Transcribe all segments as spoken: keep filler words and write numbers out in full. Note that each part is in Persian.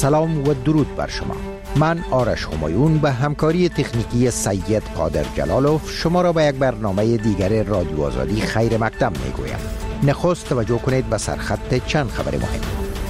سلام و درود بر شما. من آرش همایون به همکاری تکنیکی سید قادر جلالوف شما را به یک برنامه دیگر رادیو آزادی خیر مقدم می گویم. نخست توجه کنید به سرخط چند خبر مهم.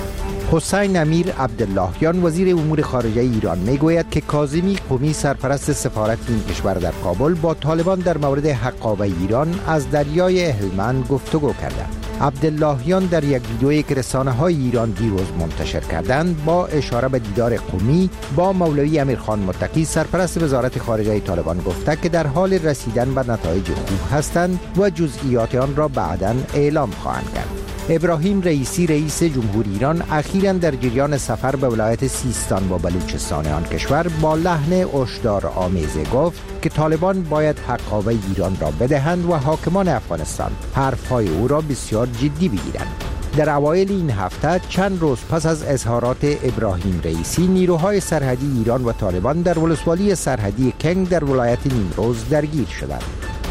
حسین امیر عبداللهیان وزیر امور خارجه ایران می گوید که کاظمی قمی سرپرست سفارت این کشور در کابل با طالبان در مورد حقابه ایران از دریای هلمند گفتگو کرده. عبداللهیان در یک ویدیویی که رسانه‌های ایران دیروز منتشر کردند با اشاره به دیدار قمی با مولوی امیرخان متقی سرپرست وزارت خارجه طالبان گفته که در حال رسیدن به نتایج خوب هستند و جزئیات آن را بعداً اعلام خواهند کرد. ابراهیم رئیسی رئیس جمهوری ایران اخیراً در جریان سفر به ولایت سیستان و بلوچستان آن کشور با لحن هشدار آمیزی گفت که طالبان باید حقابه ایران را بدهند و حاکمان افغانستان حرفهای او را بسیار جدی بگیرند. در اوایل این هفته چند روز پس از اظهارات ابراهیم رئیسی نیروهای سرحدی ایران و طالبان در ولسوالی سرحدی کنگ در ولایت نیمروز درگیر شدند.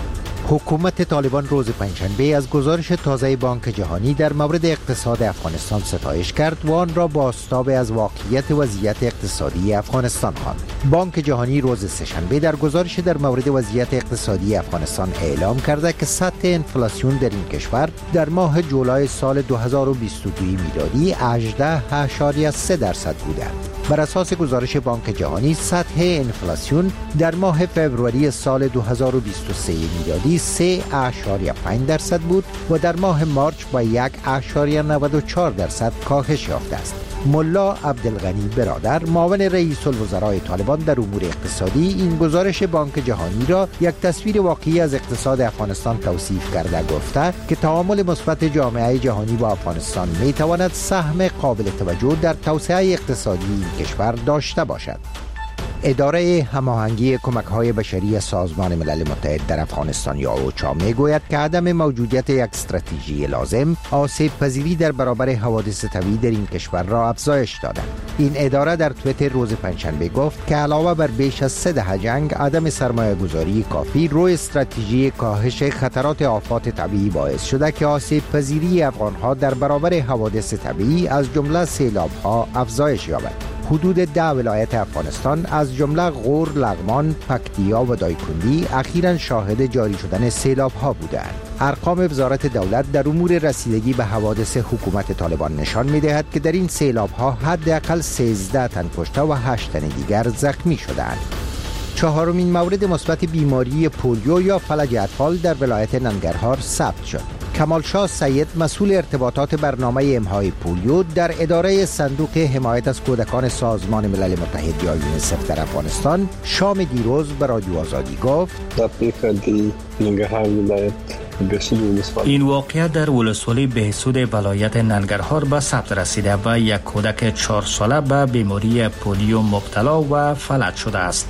حکومت طالبان روز پنجشنبه از گزارش تازه بانک جهانی در مورد اقتصاد افغانستان ستایش کرد و آن را بازتاب از واقعیت وضعیت اقتصادی افغانستان خواند. بانک جهانی روز سه‌شنبه در گزارش در مورد وضعیت اقتصادی افغانستان اعلام کرده که سطح انفلاسیون در این کشور در ماه جولای سال دو هزار و بیست و دو میلادی هجده اشاریه سه درصد بوده. بر اساس گزارش بانک جهانی سطح انفلاسیون در ماه فوریه سال دو هزار و بیست و سه میلادی سه اشاریه پنج درصد بود و در ماه مارچ با یک اشاریه نود و چهار درصد کاهش یافته است. ملا عبدالغنی برادر معاون رئیس الوزراء طالبان در امور اقتصادی این گزارش بانک جهانی را یک تصویر واقعی از اقتصاد افغانستان توصیف کرده گفته که تعامل مثبت جامعه جهانی با افغانستان می تواند سهم قابل توجه در توسعه اقتصادی این کشور داشته باشد. اداره هماهنگی کمک‌های بشری سازمان ملل متحد در افغانستان یا اوچا میگوید که عدم موجودیت یک استراتژی لازم آسیب پذیری در برابر حوادث طبیعی در این کشور را افزایش داده. این اداره در توییتر روز پنجشنبه گفت که علاوه بر بیش از سه دهه جنگ، عدم سرمایه گذاری کافی روی استراتژی کاهش خطرات آفات طبیعی باعث شده که آسیب پذیری افغان‌ها در برابر حوادث طبیعی از جمله سیلاب‌ها افزایش یابد. حدود ده ولایت افغانستان از جمله غور، لغمان، پکتیا و دایکندی اخیراً شاهد جاری شدن سیلاب ها بودند. ارقام وزارت دولت در امور رسیدگی به حوادث حکومت طالبان نشان می‌دهد که در این سیلاب ها حداقل سیزده تن کشته و هشت تن دیگر زخمی شدند. چهارمین مورد مثبت بیماری پولیو یا فلج اطفال در ولایت ننگرهار ثبت شد. کمالشاه سید مسئول ارتباطات برنامه امهای پولیو در اداره صندوق حمایت از کودکان سازمان ملل متحد یا یونیسف در افغانستان شام دیروز به رادیو آزادی گفت این واقعیت در ولسوالی بهسود ولایت ننگرهار به ثبت رسیده و یک کودک چهار ساله به بیماری پولیو مبتلا و فلج شده است.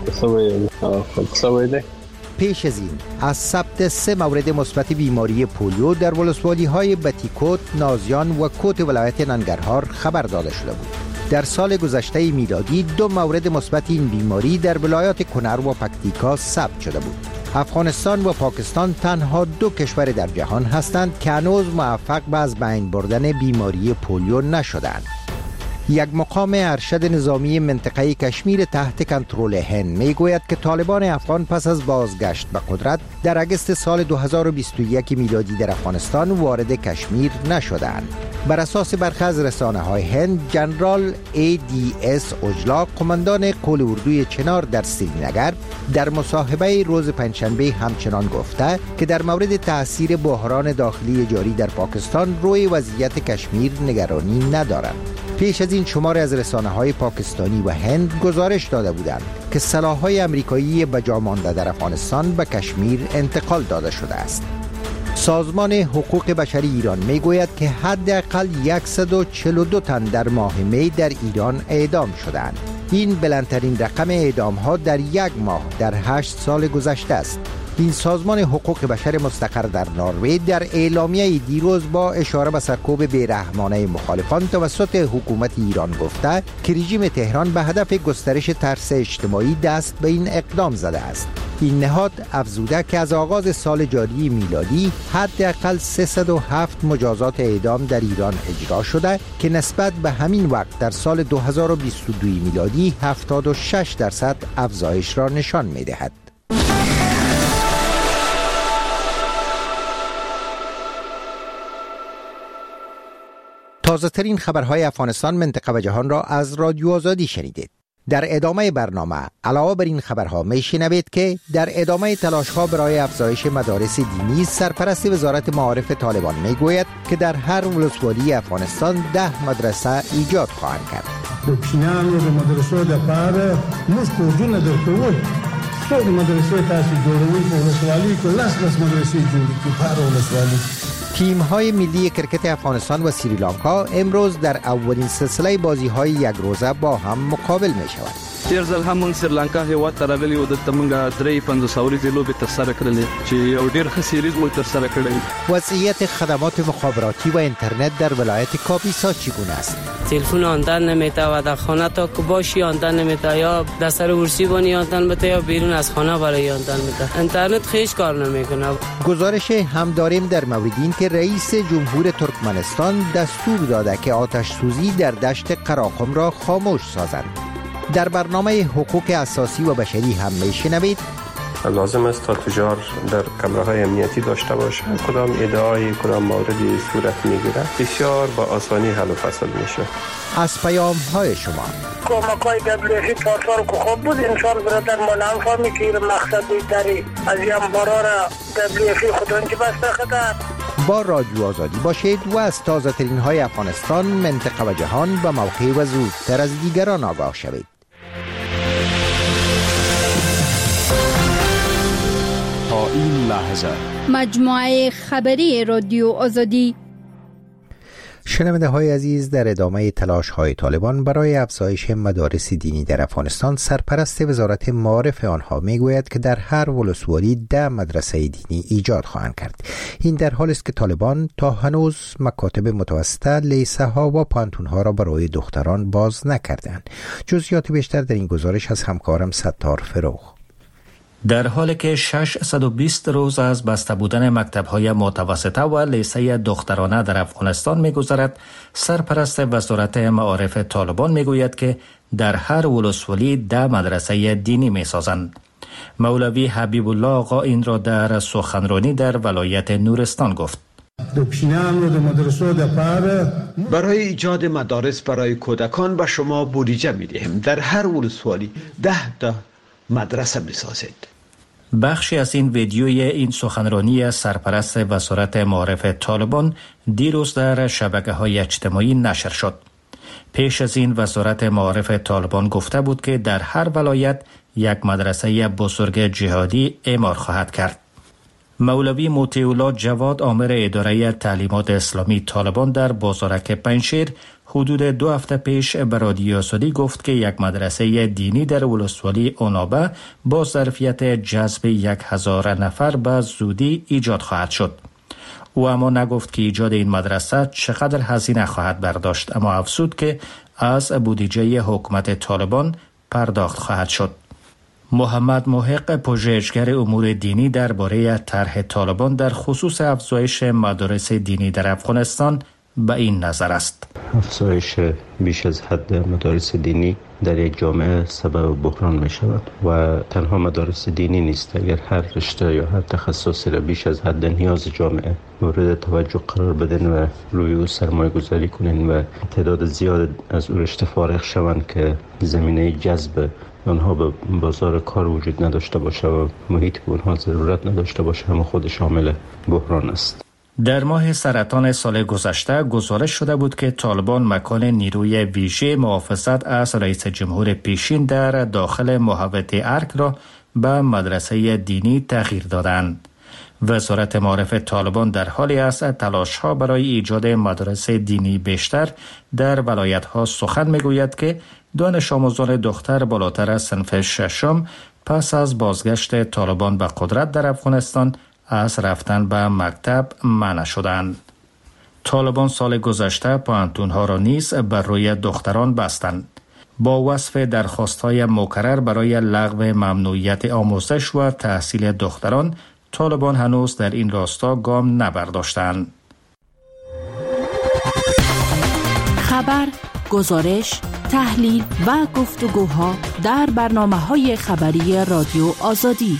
پیش از این از ثبت سه مورد مثبت بیماری پولیو در ولسوالی های بتیکوت، نازیان و کوت ولایت ننگرهار خبر داده شده بود. در سال گذشته میلادی دو مورد مثبت این بیماری در ولایات کنر و پکتیکا ثبت شده بود. افغانستان و پاکستان تنها دو کشور در جهان هستند که هنوز موفق به از بین بردن بیماری پولیو نشدند. یک مقام ارشد نظامی منطقه کشمیر تحت کنترل هند میگوید که طالبان افغان پس از بازگشت به قدرت در اگست سال دو هزار و بیست و یک میلادی در افغانستان وارد کشمیر نشدند. بر اساس برخی از رسانه‌های هند، جنرال ای دی اس اوجلا، قماندان قول اردوی چنار در سرینگر، در مصاحبه روز پنجشنبه همچنان گفته که در مورد تاثیر بحران داخلی جاری در پاکستان روی وضعیت کشمیر نگرانی ندارند. پیش از این شماری از رسانه‌های پاکستانی و هند گزارش داده بودند که سلاح‌های آمریکایی به جا مانده در افغانستان به کشمیر انتقال داده شده است. سازمان حقوق بشری ایران میگوید که حداقل صد و چهل و دو تن در ماه می در ایران اعدام شدند. این بلندترین رقم اعدام‌ها در یک ماه در هشت سال گذشته است. این سازمان حقوق بشر مستقر در نروژ در اعلامیه دیروز با اشاره به سرکوب بیرحمانه مخالفان توسط حکومت ایران گفته که رژیم تهران به هدف گسترش ترس اجتماعی دست به این اقدام زده است. این نهاد افزوده که از آغاز سال جاری میلادی حداقل سیصد و هفت مجازات اعدام در ایران اجرا شده که نسبت به همین وقت در سال دو هزار و بیست و دو میلادی هفتاد و شش درصد افزایش را نشان می‌دهد. تازه ترین خبرهای افغانستان، منطقه و جهان را از رادیو آزادی شنیدید. در ادامه برنامه علاوه بر این خبرها میشنوید که در ادامه تلاش‌ها برای افزایش مدارس دینی، سرپرست وزارت معارف طالبان میگوید که در هر ولسوالی افغانستان ده مدرسه ایجاد خواهند کرد. دکشنیانو د مدرسو د پاره موږ کوجونه درکوو څو مدرسې تاسو جوړوي په ولسوالۍ کې لاس لاس مدرسې جوړې په هر ولسوالۍ. تیم‌های ملی کرکت افغانستان و سریلانکا امروز در اولین سلسله بازی‌های یک روزه با هم مقابل می‌شوند. تیر ځل هم سریلانکا هیواد ته راغلي او د تمنګ درې پنځوس اوريزې لوبې ترسره کړلې چې یو ډېر ښه سیریز مو ترسره کړی. وضعیت خدمات مخابراتی و اینترنت در ولایت کاپیسا چگونه است؟ تلفن آمدن نمی‌تواند و در خانه تا که باشی آمدن نمی‌تواند، یا در سر ورسی بانی آمدن بده یا بیرون از خانه برای آمدن بده. اینترنت خیش کار نمی‌کنه. گزارش هم داریم در مورد این که رئیس جمهور ترکمنستان دستور داده که آتش سوزی در دشت قراقم را خاموش سازند. در برنامه حقوق اساسی و بشری هم میشنوید لازم است تا تجار در کمره‌های امنیتی داشته باشند. کدام ادعای کدام موردی صورت میگیره بسیار با آسانی حل و فصل میشه. از پیام های شما کمک‌های دبلیوی پاسار که خوب بود انشاء برادر ما هم فهمی که مقصد داری از این برار دبلیوی خودان که بسته خدا. با رادیو آزادی باشید و از تازه ترین های افغانستان، منطقه و جهان به موقع و زودتر از دیگران آگاه شوید. تا این لحظه مجموعه خبری رادیو آزادی. شنونده های عزیز، در ادامه تلاش های طالبان برای افزایش مدارس دینی در افغانستان، سرپرست وزارت معارف آنها میگوید که در هر ولسوالی ده مدرسه دینی ایجاد خواهند کرد. این در حالی است که طالبان تا هنوز مکاتب متوسطه، لیسه ها و پانتون ها را برای دختران باز نکردند. جزئیات بیشتر در این گزارش از همکارم ستار فروغ. در حالی که ششصد و بیست روز از بسته بودن مکتب‌های متوسطه و لیسه دخترانه در افغانستان می‌گذرد، سرپرست وزارت معارف طالبان می‌گوید که در هر ولسوالی ده مدرسه دینی می‌سازند. مولوی حبیب الله آقا این را در سخنرانی در ولایت نورستان گفت. برای ایجاد مدارس برای کودکان به شما بودجه می‌دهیم. در هر ولسوالی ده تا مدرسه بسازید. بخشی از این ویدیوی این سخنرانی سرپرست وزارت معارف طالبان دیروز در شبکه‌های اجتماعی نشر شد. پیش از این وزارت معارف طالبان گفته بود که در هر ولایت یک مدرسه بزرگ جهادی اعمار خواهد کرد. مولوی موتی الله جواد، آمر اداره تعلیمات اسلامی طالبان در بازارک پنجشیر، حدود دو هفته پیش به رادیو آزادی گفت که یک مدرسه دینی در ولسوالی اونابه با ظرفیت جذب یک هزار نفر به زودی ایجاد خواهد شد. او اما نگفت که ایجاد این مدرسه چقدر هزینه خواهد برداشت، اما افزود که از بودجه حکومت طالبان پرداخت خواهد شد. محمد محق، پژوهشگر امور دینی، درباره طرح طالبان در خصوص افزایش مدارس دینی در افغانستان به این نظر است. افزایش بیش از حد مدارس دینی در یک جامعه سبب بحران می شود و تنها مدارس دینی نیست. اگر هر رشته یا هر تخصصی را بیش از حد نیاز جامعه مورد توجه قرار بدن و روی او سرمایه گذاری کنین و تعداد زیاد از او رشته فارغ شوند که زمینه جذب آنها به بازار کار وجود نداشته باشه و محیط به آنها ضرورت نداشته باشه، هم خود شامل بحران است. در ماه سرطان سال گذشته گزارش شده بود که طالبان مکان نیروی ویژه محافظت از رئیس جمهور پیشین در داخل محوطه ارک را به مدرسه دینی تغییر دادند. وزارت معارف طالبان در حالی است تلاش‌ها برای ایجاد مدارس دینی بیشتر در ولایت‌ها سخن می‌گوید که دانش آموزان دختر بالاتر از صنف ششم پس از بازگشت طالبان به قدرت در افغانستان از رفتن به مکتب منع شدند. طالبان سال گذشته پوهنتون‌ها را نیز بر روی دختران بستند. با وصف درخواست‌های مکرر برای لغو ممنوعیت آموزش و تحصیل دختران، طالبان هنوز در این راستا گام نبرداشتند. خبر، گزارش، تحلیل و گفتگوها در برنامه‌های خبری رادیو آزادی.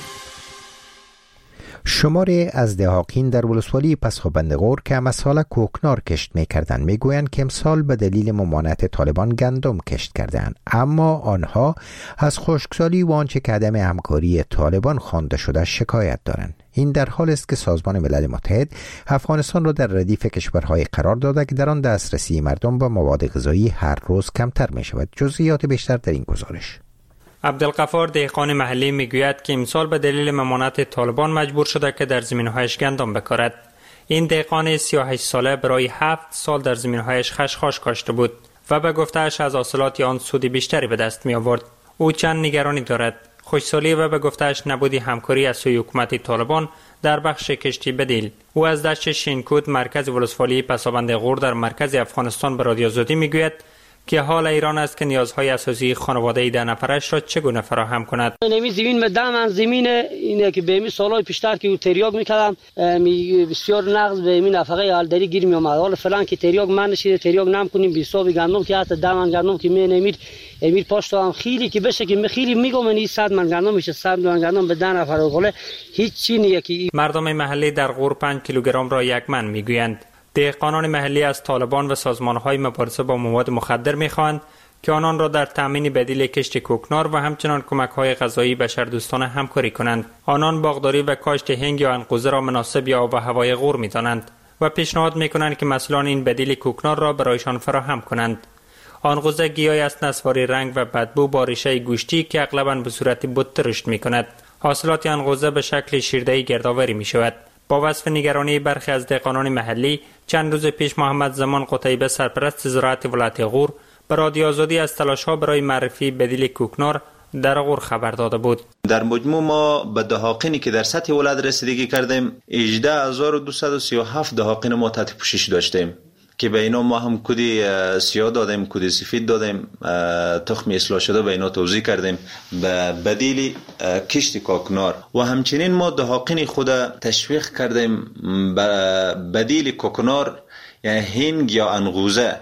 شماری از دهاقین در ولسوالی پسخوبندغور که مساله کوکنار کشت می کردن می گویند که امسال به دلیل ممانعت طالبان گندم کشت کردند، اما آنها از خشکسالی و آنچه که عدم همکاری طالبان خوانده شده شکایت دارند. این در حال است که سازمان ملل متحد افغانستان را در ردیف کشورهای قرار داده که در آن دسترسی مردم به مواد غذایی هر روز کمتر می شود. جزئیات بیشتر در این گزارش. عبدالغفار دهقان محلی میگوید که امسال به دلیل ممانعت طالبان مجبور شده که در زمین‌هایش گندم بکارد. این دهقان سی و هشت ساله برای هفت سال در زمین‌هایش خشخاش کاشته بود و به گفته‌اش از حاصلات آن سود بیشتری به دست می آورد. او چند نگرانی دارد: خوشسالی و به گفته‌اش نبودی همکاری از سوی حکومت طالبان در بخش کشتی بدیل. او از دشت شینکود مرکز ولسوالی پسابندغور در مرکز افغانستان به رادیو آزادی میگوید که حال ایران است که نیازهای اساسی خانواده ده نفرش را چگونه فراهم کند. نمی زمین مدام من زمین اینه که به می سالای پیشتر که تریاق میکردم می بسیار نقض به می نفقه حالداری گیر می اومد. حالا فلان که تریاق من نشید تریاق نم کنیم بیساب گندم که حتی ده من گندم که می نمید امیر پاشتو هم خیلی که بشه که می خیلی میگم من صد من گندم میشه صد من گندم به ده نفر غله هیچ چی نیه که مردم محلی در غور پنج کیلوگرم را یک من میگویند. دهقانان محلی از طالبان و سازمان‌های مبارزه با مواد مخدر می‌خواهند که آنان را در تامین بدیل کشت کوکنار و همچنان کمک‌های غذایی بشردوستانه همکاری کنند. آنان باغداری و کاشت هنگ یا عنقوزه را مناسب یا آب و هوای غور می‌دانند و پیشنهاد می‌کنند که مسئولان این بدیل کوکنار را برایشان فراهم کنند. عنقوزه گیاهی است نسواری رنگ و بدبو با ریشه گوشتی که اغلباً به صورت بوته رشد می‌کند. حاصلات عنقوزه به شکل شیرده‌ای گردآوری می‌شود. با وصف نگرانی برخی از دهقانان محلی، چند روز پیش محمد زمان قتیبه سرپرست زراعت ولایت غور به رادیو آزادی از تلاش‌ها برای معرفی بدیل کوکنار در غور خبر داده بود. در مجموع ما به دهاقینی که در سطح ولایت رسیدگی کردیم هجده هزار و دویست و سی و هفت دهاقین ما تحت پوشش داشتیم که به اینا ما هم کدی سیاه دادیم، کدی سفید دادیم، تخم اصلاح شده به اینا توزیع کردیم به بدیل کشت کوکنار و همچنین ما دهاقین خود تشویق کردیم به بدیل کوکنار یعنی هنگ یا عنقوزه.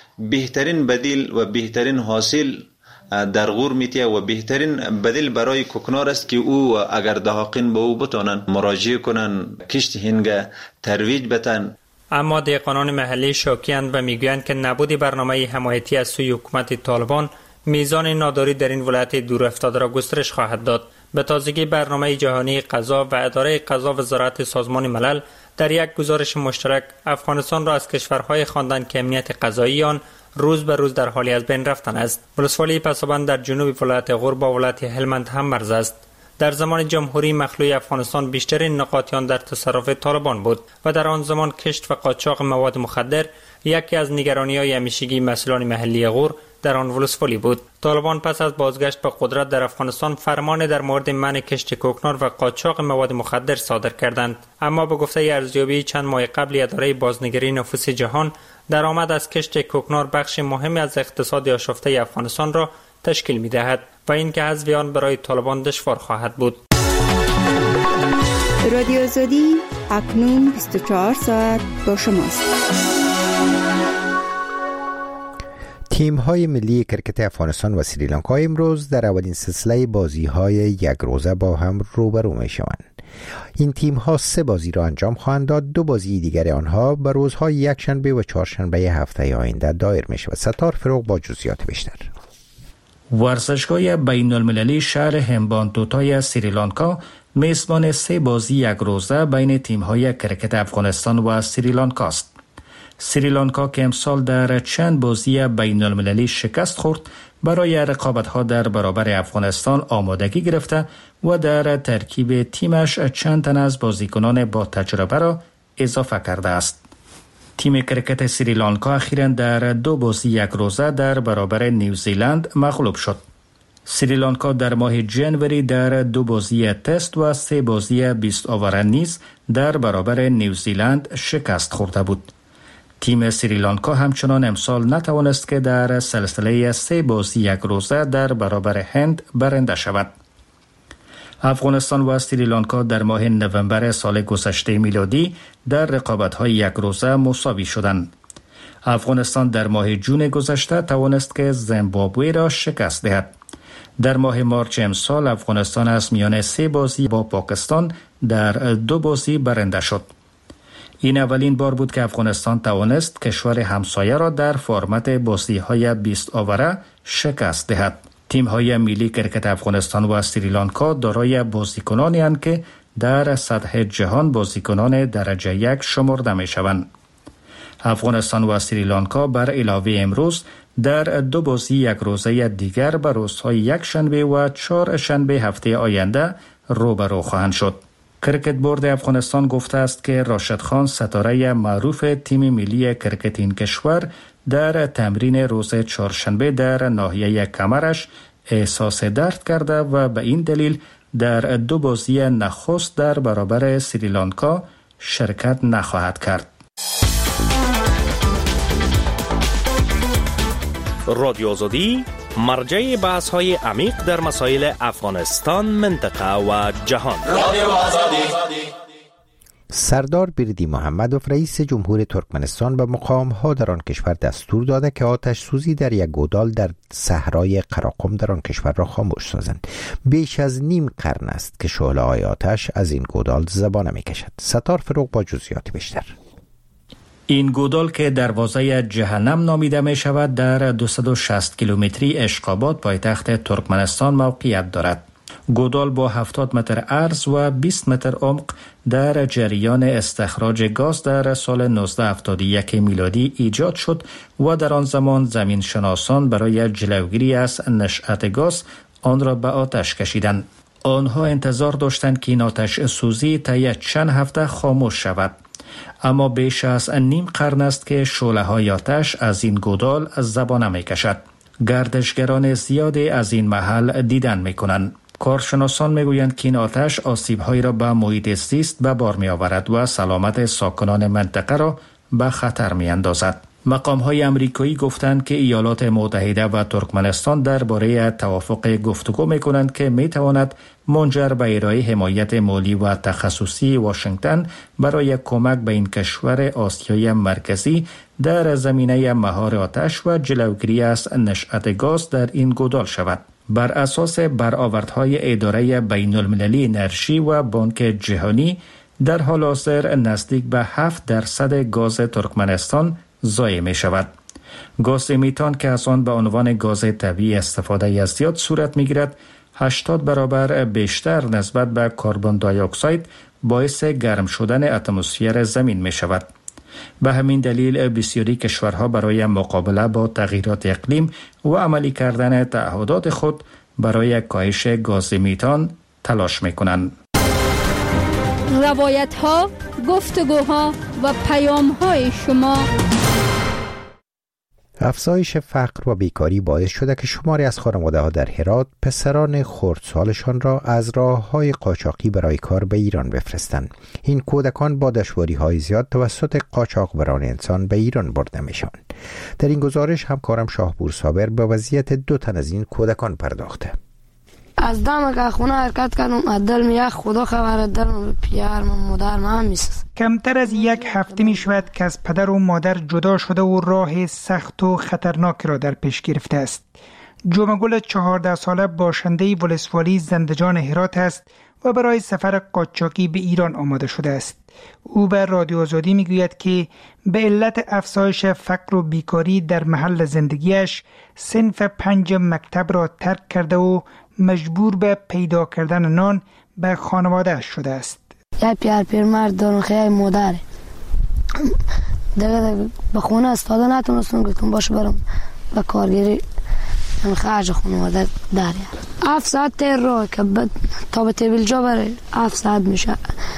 بهترین بدیل و بهترین حاصل در غور میتیه و بهترین بدیل برای کوکنار است که او اگر دهاقین به او بتونن مراجعه کنن کشت هنگ ترویج بتن. اما دهقانان محلی شاکی‌اند و میگویند که نبود برنامه حمایتی از سوی حکومت طالبان میزان ناداری در این ولایت دور افتاده را گسترش خواهد داد. به تازگی برنامه جهانی غذا و اداره غذا و زراعت سازمان ملل در یک گزارش مشترک افغانستان را از کشورهای خواندند که امنیت غذایی آن روز به روز در حالی از بین رفتن است. ولسوالی پسابند در جنوب ولایت غور با ولایت هلمند هم مرز است. در زمان جمهوری مخلوع افغانستان بیشترین نقاط آن در تصرف طالبان بود و در آن زمان کشت و قاچاق مواد مخدر یکی از نگرانی‌های همیشگی مسئولان محلی غور در آن ولسوالی بود. طالبان پس از بازگشت به قدرت در افغانستان فرمان در مورد منع کشت کوکنار و قاچاق مواد مخدر صادر کردند، اما به گفته ارزیابی چند ماه قبل اداره بازنگری نفوس جهان درآمد از کشت کوکنار بخش مهمی از اقتصاد آشفته افغانستان را تشکیل می‌دهد و این که حذف آن برای طالبان دشوار خواهد بود. رادیو آزادی اکنون بیست و چهار ساعت با شماست. تیم‌های ملی کرکت افغانستان و سریلانکا امروز در اولین سلسله بازی‌های یک روزه با هم روبرو می‌شوند. این تیم‌ها سه بازی را انجام خواهند داد. دو بازی دیگر آنها به روزهای یکشنبه و چهارشنبه هفته آینده دایر می‌شود. ستار فروغ با جزئیات بیشتر. ورزشگاه بین المللی شهر همبانتوتای سریلانکا میزبان سه بازی یک روزه بین تیم‌های کرکت افغانستان و سریلانکا است. سریلانکا که امسال در چند بازی بین المللی شکست خورد برای رقابت‌ها در برابر افغانستان آمادگی گرفته و در ترکیب تیمش چند تن از بازیکنان با تجربه را اضافه کرده است. تیم کرکت سریلانکا اخیراً در دو بازی یک روزه در برابر نیوزیلند مغلوب شد. سریلانکا در ماه جنوری در دو بازی تست و سه بازی بیست آوره نیز در برابر نیوزیلند شکست خورده بود. تیم سریلانکا همچنان امسال نتوانست که در سلسله سه بازی یک روزه در برابر هند برنده شود. افغانستان و سریلانکا در ماه نوامبر سال گذشته میلادی در رقابت‌های یک روزه مساوی شدند. افغانستان در ماه جون گذشته توانست که زیمبابوه را شکست دهد. در ماه مارچ امسال افغانستان از میان سه بازی با پاکستان در دو بازی برنده شد. این اولین بار بود که افغانستان توانست کشور همسایه را در فرمت بازی‌های بیست آوره شکست دهد. تیم‌های ملی کرکت افغانستان و سریلانکا دارای بازیکنانی اند که در سطح جهان بازیکنان درجه یک شمرده می‌شوند. افغانستان و سریلانکا بر علاوه امروز در دو بازی یک روزه دیگر به روزهای یک شنبه و چهار شنبه هفته آینده روبرو خواهند شد. کرکت بورد افغانستان گفته است که راشد خان ستاره معروف تیم ملی کرکت این کشور در تمرین روز چهارشنبه در ناحیه کمرش احساس درد کرده و به این دلیل در دو بازی نخست در برابر سریلانکا شرکت نخواهد کرد. رادیو آزادی مرجع بحث های عمیق در مسائل افغانستان، منطقه و جهان. رادیو آزادی. سردار بردی محمدوف رئیس جمهور ترکمنستان به مقام‌ها در آن کشور دستور داده که آتش سوزی در یک گودال در صحرای قراقم در آن کشور را خاموش سازند. بیش از نیم قرن است که شعله‌های آتش از این گودال زبانه می‌کشد. ستار فروغ با جزئیات بیشتر. این گودال که دروازه جهنم نامیده می شود در دویست و شصت کیلومتری اشقاباد پایتخت ترکمنستان موقعیت دارد. گودال با هفتاد متر عرض و بیست متر عمق در جریان استخراج گاز در سال نوزده هفتاد و یک میلادی ایجاد شد و در آن زمان زمین شناسان برای جلوگیری از نشأت گاز آن را به آتش کشیدند. آنها انتظار داشتند که این آتش سوزی طی چند هفته خاموش شود. اما بیش از نیم قرن است که شعله‌های آتش از این گودال زبانه می‌کشد. گردشگران زیادی از این محل دیدن می‌کنند. کارشناسان می‌گویند که این آتش آسیب‌هایی را به محیط زیست به بار می‌آورد و سلامت ساکنان منطقه را به خطر می‌اندازد. مقام‌های آمریکایی گفتند که ایالات متحده و ترکمنستان درباره توافق گفتگو می‌کنند که می‌تواند منجر به ارائه حمایت مالی و تخصصی واشنگتن برای کمک به این کشور آسیای مرکزی در زمینه مهار آتش و جلوگیری از نشأت گاز در این گودال شود. بر اساس برآوردهای اداره بین المللی انرژی و بانک جهانی در حال حاضر نزدیک به هفت درصد گاز ترکمنستان ضایع می شود. گاز میتان که از آن به عنوان گاز طبیعی استفاده از زیاد صورت می گیرد هشتاد برابر بیشتر نسبت به کربن دی اکساید باعث گرم شدن اتمسفر زمین می شود. به همین دلیل بسیاری کشورها برای مقابله با تغییرات اقلیم و عملی کردن تعهدات خود برای کاهش گاز میتان تلاش می کنند. روایت ها، گفتگوها و پیام های شما. افزایش فقر و بیکاری باعث شده که شماری از خانواده‌ها در هرات پسران خردسالشان را از راه‌های قاچاقی برای کار به ایران بفرستند. این کودکان با دشواری‌های زیاد توسط قاچاقبران انسان به ایران برده میشوند. در این گزارش همکارم شاهپور صابر به وضعیت دو تن از این کودکان پرداخته. از دم که خونه حرکت کردم عدل میاد خدا خبر دلم پیار من مادر من میسست. کمتر از یک هفته می شود که از پدر و مادر جدا شده و راه سخت و خطرناک را در پیش گرفته است. جمعگل چهارده ساله باشنده ولسوالی زندجان هرات است و برای سفر قاچاقی به ایران آماده شده است. او به رادیو آزادی می گوید که به علت افزایش فقر و بیکاری در محل زندگیش صنف پنج مکتب را ترک کرده و مجبور به پیدا کردن نان به خانواده شده است. یک پیار پیر مرد دارم خیلی مادره دیگه به خونه استاده نتونستم گفتم باشه برم به کارگیری خرج خانواده داریم. هفت ساعت تیر رو که تا به تیبیل جا بره هفت ساعت میشه.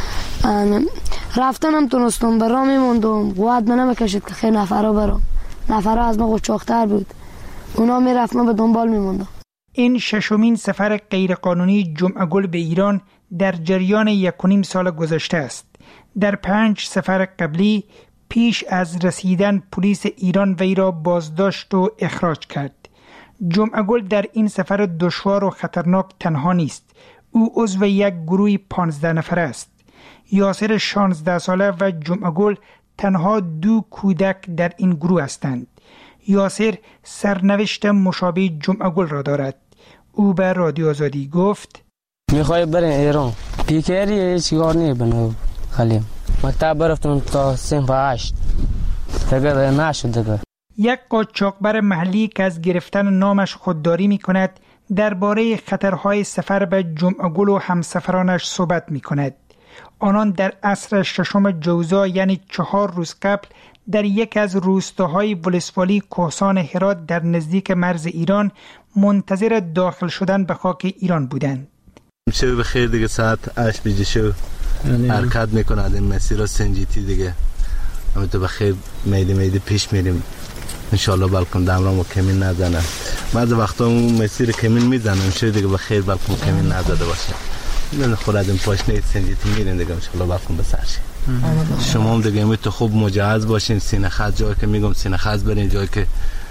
رفتنم تونستم برام میموندم قوت منم بکشید که خیلی نفرها برام نفرها از ما قچاقتر بود اونا میرفت من به دنبال میموندم. این ششمین سفر غیرقانونی جمعه گل به ایران در جریان یک و نیم سال گذشته است. در پنج سفر قبلی پیش از رسیدن پلیس ایران وی را بازداشت و اخراج کرد. جمعه گل در این سفر دشوار و خطرناک تنها نیست. او عضو یک گروه پانزده نفره است. یاسر شانزده ساله و جمعه گل تنها دو کودک در این گروه هستند. یاسر سرنوشت مشابه جمعه گل را دارد. او به رادیو آزادی گفت میخوای بریم ایران، پیکری چیکار نمی‌کنه خالیم. مکتب برفتم تا صنف هشت دیگه نشد دیگه. یک قاچاقبر محلی که از گرفتن نامش خودداری می کند درباره خطرهای سفر به جمعه گل و همسفرانش صحبت می کند. آنان در عصر ششم جوزا یعنی چهار روز قبل در یک از روستاهای ولسوالی کوهسان هرات در نزدیک مرز ایران منتظر داخل شدن به خاک ایران بودند. شب بخیر دیگه، ساعت هشت بجه شو حرکت میکند این مسیر سنجیتی دیگه. همه تو بخیر میدی میدی پیش میریم انشالله، بلکن دمرام و کمین نزنه. بعض وقتا اون مسیر کمین میزنم شو دیگه بخیر بلکن کمین نزده باشه. من خورد این پاشنه سنجیتی میرین دیگه انشالله بلکن بسرشی. شما هم دیگه امید تو خوب مجهز باشین. سینه خط جایی که میگم سینه خط برین، جایی که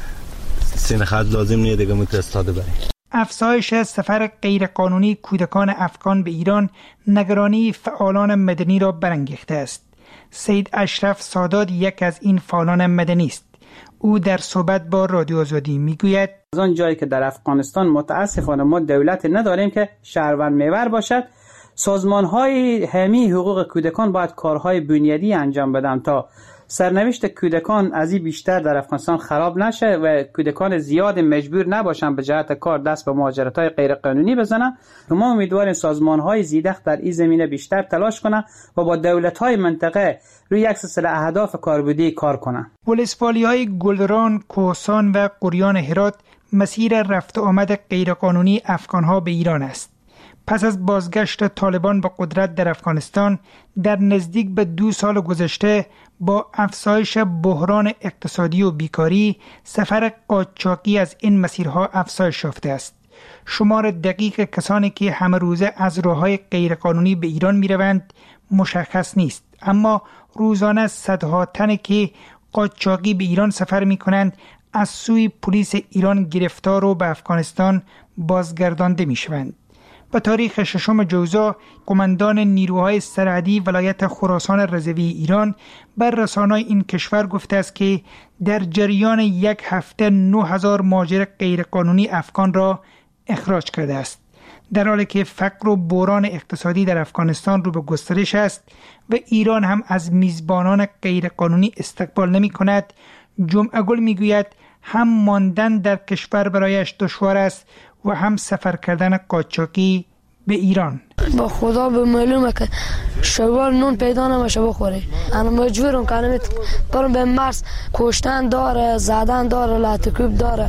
سینه خط لازم نیه دیگه مترستاده برین. افزایش سفر غیرقانونی کودکان افغان به ایران نگرانی فعالان مدنی را برانگیخته است. سید اشرف سادات یک از این فعالان مدنی است. او در صحبت با رادیو آزادی میگوید از آن جایی که در افغانستان متاسفانه ما دولت نداریم که شهروند محور باشد، سازمان‌های حامی حقوق کودکان باید کارهای بنیادی انجام بدن تا سرنوشت کودکان از این بیشتر در افغانستان خراب نشه و کودکان زیاد مجبور نباشن به جهت کار دست به مهاجرت‌های غیرقانونی بزنن. ما امیدواریم سازمان‌های زیدخ در این زمینه بیشتر تلاش کنن و با دولت‌های منطقه روی یک سلسله اهداف کاربردی کار کنن. ولسوالی‌های گلران، کوهسان و قریان هرات مسیر رفت آمد غیرقانونی افغان‌ها به ایران است. پس از بازگشت طالبان به قدرت در افغانستان در نزدیک به دو سال گذشته با افزایش بحران اقتصادی و بیکاری، سفر قاچاقی از این مسیرها افزایش یافته است. شمار دقیق کسانی که همه روزه از راه‌های غیرقانونی به ایران می‌روند مشخص نیست، اما روزانه صدها تن که قاچاقی به ایران سفر می‌کنند از سوی پلیس ایران گرفتار و به افغانستان بازگردانده می‌شوند. به تاریخ ششم جوزا، قماندان نیروهای سرحدی ولایت خراسان رضوی ایران بر رسانه‌های این کشور گفته است که در جریان یک هفته نه هزار مهاجر غیرقانونی افغان را اخراج کرده است. در حالی که فقر و بحران اقتصادی در افغانستان رو به گسترش است و ایران هم از میزبانان غیرقانونی استقبال نمی کند، جمعه گل می گوید هم ماندن در کشور برایش دشوار است و هم سفر کردن قاچاقی به ایران. با خدا به معلومه که شوال نون پیدا نمیشه بخوره. انا مجبورم که برم به مرز، کشتن داره، زدن داره، لاتکوب داره،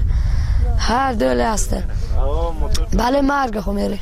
هر دولی هسته. بله مرگ خو میره.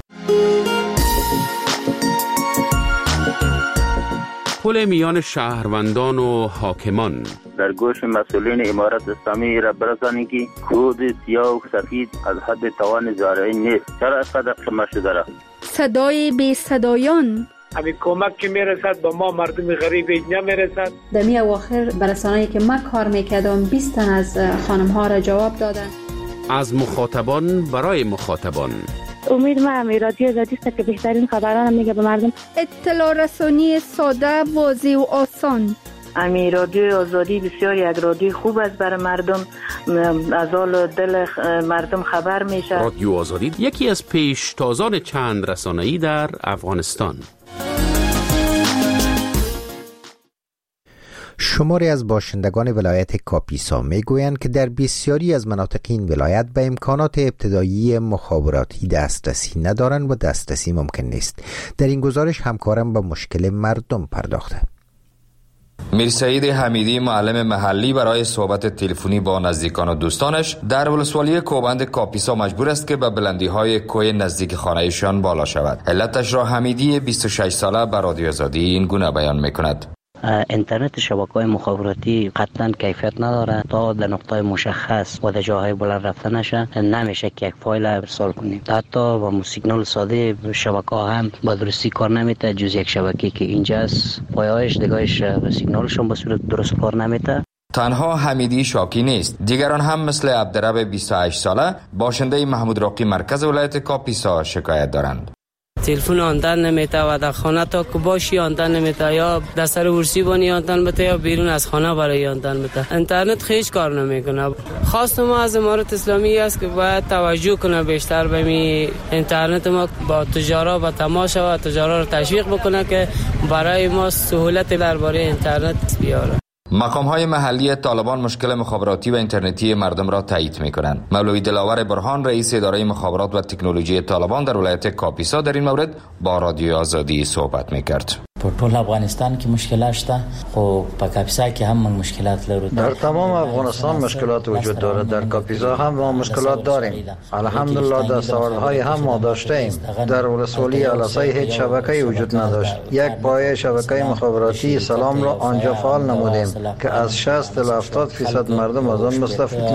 پل میان شهروندان و حاکمان. در گوش مسئولین امارت اسلامی را برسانید که کود سیاه و سفید از حد توان زارعی نیست. چرا اینقدر قیمت شده را؟ صدای بی صدایان. همین کمک که میرسد به ما مردم غریب اینجا میرسد. دمی اواخر برسانه‌ای که من کار میکردم بیست تن از خانم ها را جواب دادن. از مخاطبان برای مخاطبان. امید ما هم رادیو آزادی است که بهترین خبران میگه به مردم. اطلاع رسانی ساده، واضح و آسان. امی رادیو آزادی بسیار یک رادیو خوب است برای مردم، از حال دل مردم خبر میشه. رادیو آزادی یکی از پیشتازان چند رسانه‌ای در افغانستان. شماری از باشندگان ولایت کاپیسا میگویند که در بسیاری از مناطق این ولایت به امکانات ابتدایی مخابراتی دسترسی ندارند و دسترسی ممکن نیست. در این گزارش همکارم به مشکل مردم پرداخته. میر سعید حمیدی معلم محلی برای صحبت تلفنی با نزدیکان و دوستانش در ولسوالی کوبند کاپیسا مجبور است که به بلندی‌های کوه نزدیک خانه‌شان بالا شود. علتش را حمیدی بیست و شش ساله به رادیو آزادی این گونه بیان می‌کند. اینترنت شبکه‌های مخابراتی قطعا کیفیت نداره. تا در نقطه مشخص و در جاهای بلند رفته نشه نمیشه که یک فایل ارسال کنیم. حتی با سیگنال ساده شبکه هم با درستی کار نمیته، جز یک شبکه که اینجاست پایه‌اش دیگه‌اش به سیگنالشون به صورت درست کار نمیته. تنها حمیدی شاکی نیست، دیگران هم مثل عبدرب بیست و هشت ساله باشنده محمود راقی مرکز ولایت کاپیسا شکایت دارند. تلفن آندن نمیته و در خانه تا که باشی آندن نمیته، یا در سر ورسی بانی آندن بته یا بیرون از خانه برای آندن بته. اینترنت خیش کار نمیکنه. خواست ما از امارت اسلامی است که باید توجه کنه بیشتر به می اینترنت ما، با تجارا با تماشا و تجارا رو تشویق بکنه که برای ما سهولت درباره اینترنت بیاره. مقام‌های محلی طالبان مشکل مخابراتی و اینترنتی مردم را تایید می‌کنند. مولوی دلاور برهان رئیس اداره مخابرات و تکنولوژی طالبان در ولایت کاپیسا در این مورد با رادیو آزادی صحبت می‌کرد. په ټول افغانستان کې مشکلات شته، خو په کاپیسا کې هم مشکلات لرو. در تمام افغانستان مشکلات وجود دارد. در کاپیسا هم ما مشکلات داریم. الحمدلله دستاوردهای هم ما داشته ایم. در ولسوالی علاسه هیچ شبکه‌ای وجود نداشت. یک پایه شبکه مخابراتی سلام را آنجا فعال نمودیم که از شصت تا هفتاد درصد مردم از آن مستفید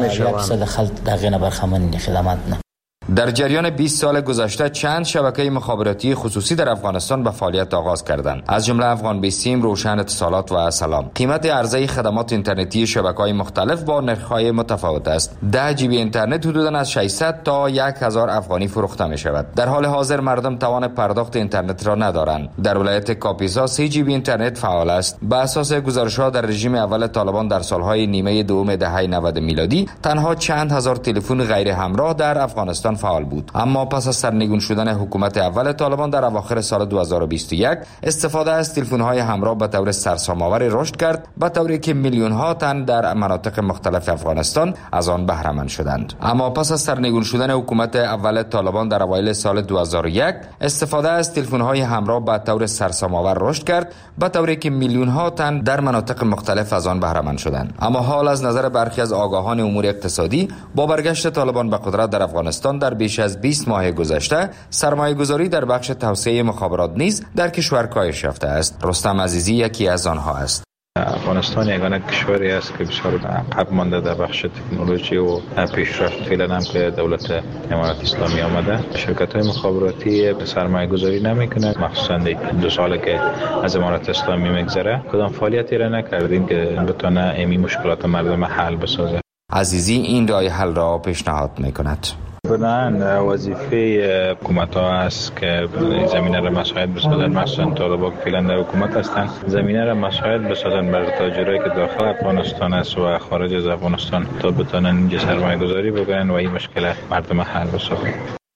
می‌شوند. در جریان بیست سال گذشته چند شبکه مخابراتی خصوصی در افغانستان به فعالیت آغاز کردند، از جمله افغان بیستیم، روشن اتصالات و سلام. قیمت عرضه خدمات اینترنتی شبکه‌های مختلف با نرخ‌های متفاوت است. ده جی بی اینترنت حدوداً از ششصد تا هزار افغانی فروخته می شود. در حال حاضر مردم توان پرداخت اینترنت را ندارند. در ولایت کاپیسا سه جی بی اینترنت فعال است. به اساس گزارش‌ها در رژیم اول طالبان در سالهای نیمه دوم دهه نود میلادی تنها چند هزار تلفن غیر همراه در افغانستان فعال بود، اما پس از سرنگون شدن حکومت اول طالبان در اواخر سال دو هزار و بیست و یک استفاده از تلفن‌های همراه به طور سرسام‌آور رشد کرد، به طوری که میلیون‌ها تن در مناطق مختلف افغانستان از آن بهره مند شدند. اما پس از سرنگون شدن حکومت اول طالبان در اوایل سال دو هزار و یک استفاده از تلفن‌های همراه به طور سرسام‌آور رشد کرد، به طوری که میلیون‌ها تن در مناطق مختلف از آن بهره مند شدند. اما حال از نظر برخی از آگاهان امور اقتصادی با برگشت طالبان به قدرت در افغانستان در بیش از بیست ماه گذشته سرمایه گذاری در بخش توسعه مخابرات نیز در کشور کاهش یافته است. رستم عزیزی یکی از آنها است. افغانستان یگانه کشوری است که بسیار عقب مانده در بخش تکنولوژی و پیشرفت. فعلا هم که دولت امارت اسلامی آمده، شرکت‌های مخابراتی سرمایه گذاری نمی‌کنه، مخصوصا دو ساله که از امارت اسلامی میگذره کدام فعالیتی را نکردیم که بتونه این مشکلات مردم حل بسازه. عزیزی این راه حل را پیشنهاد می‌کند. بنابراین وظیفه حکومت ها است که زمینه را مساعد بسازن، مثلا طالبان که فعلا در حکومت هستند زمینه را مساعد بسازن برای تاجرایی که داخل افغانستان است و خارج از افغانستان تا بتونن اینجا سرمایه گذاری بکنن و این مشکل مردم حل بسازن.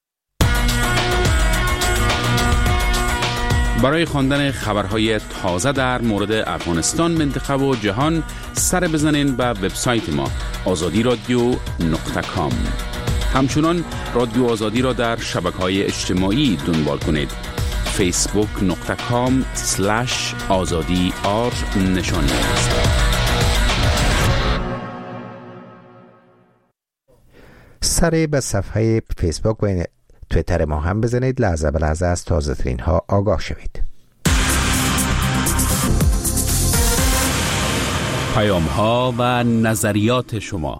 برای خواندن خبرهای تازه در مورد افغانستان، منطقه و جهان سر بزنین به وبسایت ما آزادی رادیو نقطه کام. همچنان رادیو آزادی را در شبکه‌های اجتماعی دنبال کنید. فیسبوک نقطه کام سلش آزادی آر نشانی است. سر به صفحه فیسبوک و تویتر ما هم بزنید، لحظه به لحظه از تازه ترین ها آگاه شوید. پیام ها و نظریات شما.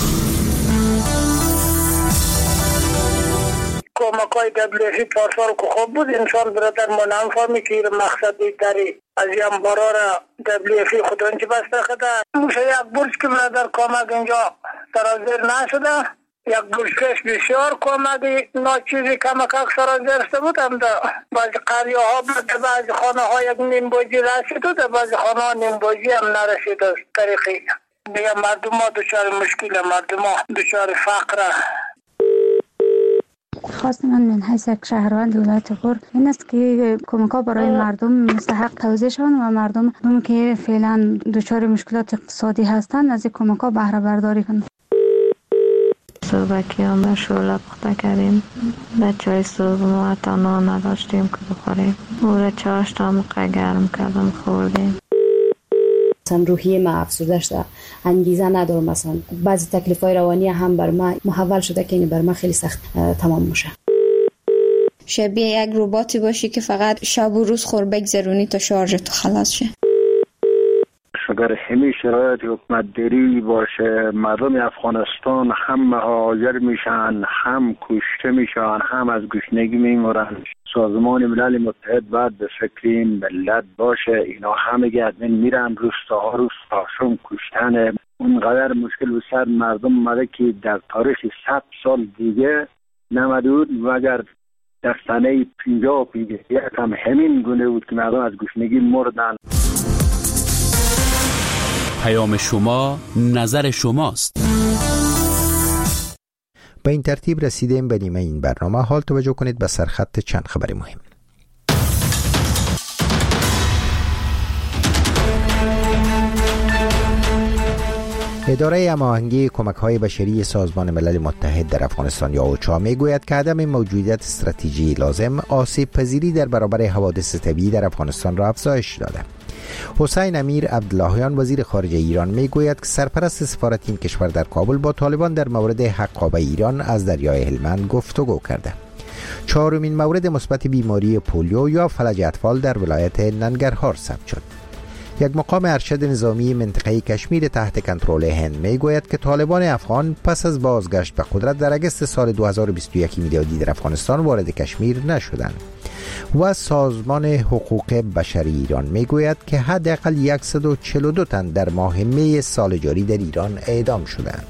کمک های دبلیوفی پارسال که خوب بود، انسان برادر ما نمیفهمی که مقصد دیگری از این برا را دبلیوفی خودانچه بسته خدا موشه یک برش که برادر کمک اینجا سرازیر نشده، یک برشکش بسیار کمکی ناچیزی کمک اکثر زرسته بود. هم دا بعضی قریه ها بود، بعضی خانه ها یک نیم بوجی رسید و بعضی خانه ها نیم بوجی هم نرسید. از طریقی دیگه مردم ها دچار مشکل، مردم ها دچار فقر. خواست من من حیث یک شهروند ولایت غور این است که کمک‌ها برای مردم مستحق توزیع شوند و مردم هم که فعلا دچار مشکلات اقتصادی هستند از این کمک‌ها بهره برداری کنند. صبح که هم شوله پخته کردیم، به چای صبح ما تا نان نداشتیم که بخوریم، او چاش تا موقع گرم کردم خوردیم. مثلا روحیه ما افسرده شده، انگیزه ندارم، مثلا بعضی تکلیف‌های روانی هم بر ما محول شده که این بر ما خیلی سخت تمام میشه. شبیه یک رباتی باشی که فقط شب و روز خور بگذرونی تا شارژ تو خلاص شه. اگر همین شرایط حکومت داری باشه، مردم افغانستان هم مهاجر میشن، هم کشته میشن، هم از گشنگی میمرن. سازمان ملل متحد باید به فکر این ملت باشه. اینا همه گردن میرن، روستاها روستاشون کشتن. اونقدر مشکل به سر مردم اومده که در تاریخ صد سال دیگه نمدود مگر در سنه پنجاه و پنجاه یک هم همین گونه بود که مردم از گشنگی مردن. پیام شما، نظر شماست. به این ترتیب رسیدیم به نیمه این برنامه. حال توجه کنید به سرخط چند خبر مهم. اداره هماهنگی کمک‌های بشری سازمان ملل متحد در افغانستان یا اوچا میگوید که عدم موجودیت استراتژی لازم آسیب پذیری در برابر حوادث طبیعی در افغانستان را افزایش داده. حسین امیر عبداللهیان وزیر خارجه ایران میگوید که سرپرست سفارت این کشور در کابل با طالبان در مورد حقابه ایران از دریای هلمند گفتگو کرده. چهارمین مورد مثبت بیماری پولیو یا فلج اطفال در ولایت ننگرهار ثبت شد. یک مقام ارشد نظامی منطقه کشمیر تحت کنترل هند میگوید که طالبان افغان پس از بازگشت به قدرت در اگست سال دو هزار و بیست و یک میلادی در افغانستان وارد کشمیر نشدند. و سازمان حقوق بشری ایران میگوید که حداقل صد و چهل و دو تن در ماه می سال جاری در ایران اعدام شدند.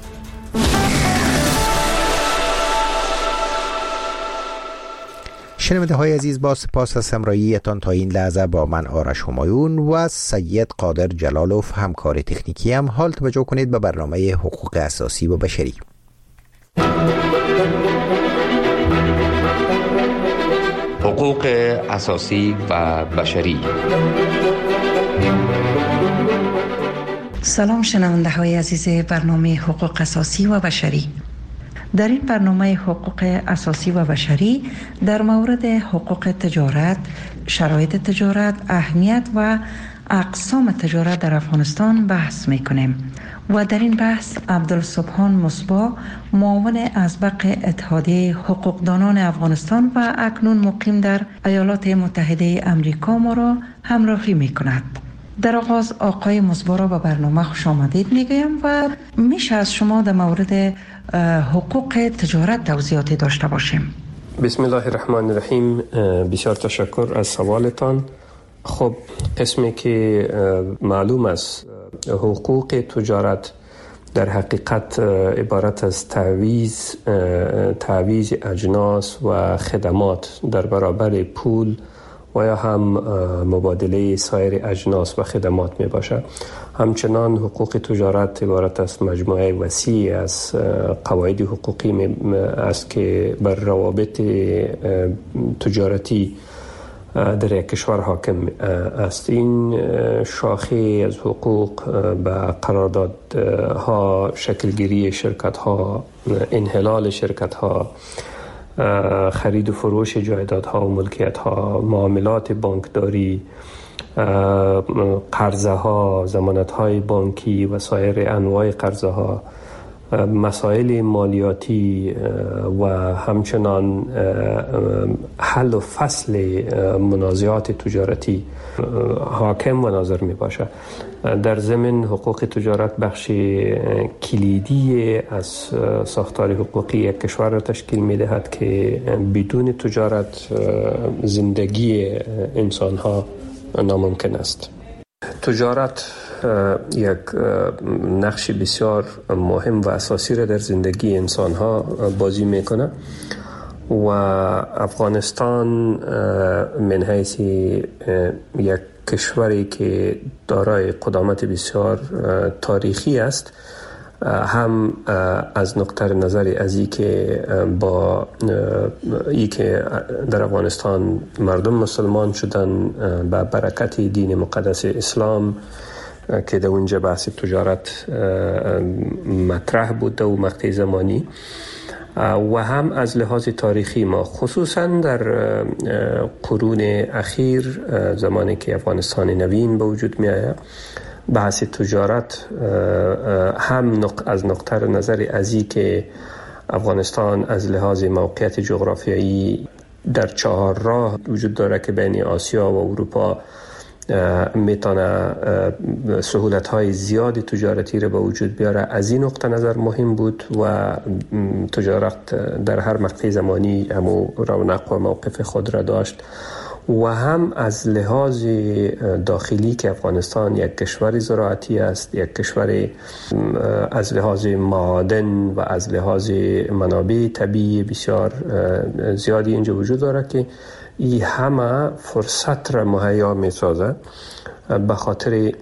شنونده های عزیز، با سپاس از همراهیتان تا این لحظه با من آرش همایون و سید قادر جلالوف همکار تکنیکی هم. حال توجه کنید به برنامه حقوق اساسی و بشری. حقوق اساسی و بشری. سلام شنونده های عزیز برنامه حقوق اساسی و بشری. در این برنامه حقوق اساسی و بشری در مورد حقوق تجارت، شرایط تجارت، اهمیت و اقسام تجارت در افغانستان بحث میکنیم و در این بحث عبدالسبحان مصباح، معاون ازبق اتحادیه حقوقدانان افغانستان و اکنون مقیم در ایالات متحده امریکا ما را همراهی میکند. در آغاز آقای مصباح را به برنامه خوش آمدید میگویم و میشه از شما در مورد حقوق تجارت توضیحاتی داشته باشیم. بسم الله الرحمن الرحیم. بسیار تشکر از سوالتان. خب قسمی که معلوم است حقوق تجارت در حقیقت عبارت از تعویض تعویض اجناس و خدمات در برابر پول و یا هم مبادله سایر اجناس و خدمات می باشد. همچنان حقوق تجارت عبارت است مجموعه وسیع از قواعد حقوقی است که بر روابط تجارتی در یک کشور حاکم است. این شاخه از حقوق به قراردادها، شکلگیری شرکت ها، انحلال شرکت ها، خرید و فروش جایدادها و ملکیت ها، معاملات بانکداری، قرضه ها، ضمانت های بانکی و سایر انواع قرضه ها، مسائل مالیاتی و همچنان حل و فصل منازعات تجارتی حاکم و ناظر می باشد. در ضمن حقوق تجارت بخش کلیدی از ساختار حقوقی یک کشور را تشکیل می دهد که بدون تجارت زندگی انسان ها ناممکن است. تجارت یک نقش بسیار مهم و اساسی را در زندگی انسان ها بازی میکنه و افغانستان من حیث یک کشوری که دارای قدامت بسیار تاریخی است، هم از نقطه نظر از این که با ای که در افغانستان مردم مسلمان شدن با برکت دین مقدس اسلام که در اونجا بحث تجارت مطرح بوده و مقطع زمانی، و هم از لحاظ تاریخی ما خصوصا در قرون اخیر زمانی که افغانستان نوین به وجود می آید بحث تجارت هم از نقطه نظر ازی که افغانستان از لحاظ موقعیت جغرافیایی در چهار راه وجود داره که بین آسیا و اروپا میتونه سهولت های زیادی تجارتی رو به وجود بیاره. از این نقطه نظر مهم بود و تجارت در هر مقطع زمانی همو رونق و موقف خود را داشت و هم از لحاظ داخلی که افغانستان یک کشور زراعتی است، یک کشور از لحاظ معادن و از لحاظ منابع طبیعی بسیار زیادی اینجا وجود داره که این همه فرصت را مهیا می سازه به خاطر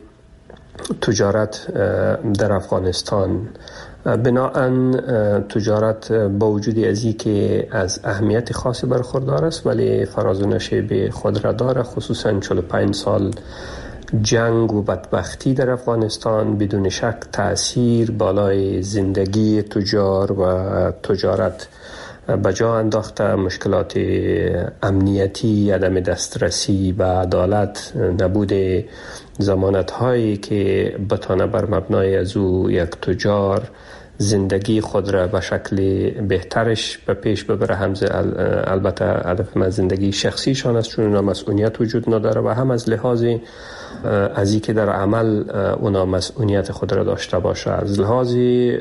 تجارت در افغانستان. بناهن تجارت با وجود ازی که از اهمیت خاصی برخوردار است ولی فراز و نشیب خود را داره، خصوصا چهل و پنج سال جنگ و بدبختی در افغانستان بدون شک تأثیر بالای زندگی تجار و تجارت بجا انداخته. مشکلات امنیتی، عدم دسترسی به عدالت، نبود ضمانت هایی که بتانه بر مبنای از او یک تجار زندگی خود را به شکل بهترش به پیش ببره. هم البته هدف من زندگی شخصیشان است چون اونا مسئولیت وجود نداره و هم از لحاظ از این که در عمل اونا مسئولیت خود را داشته باشه. از لحاظ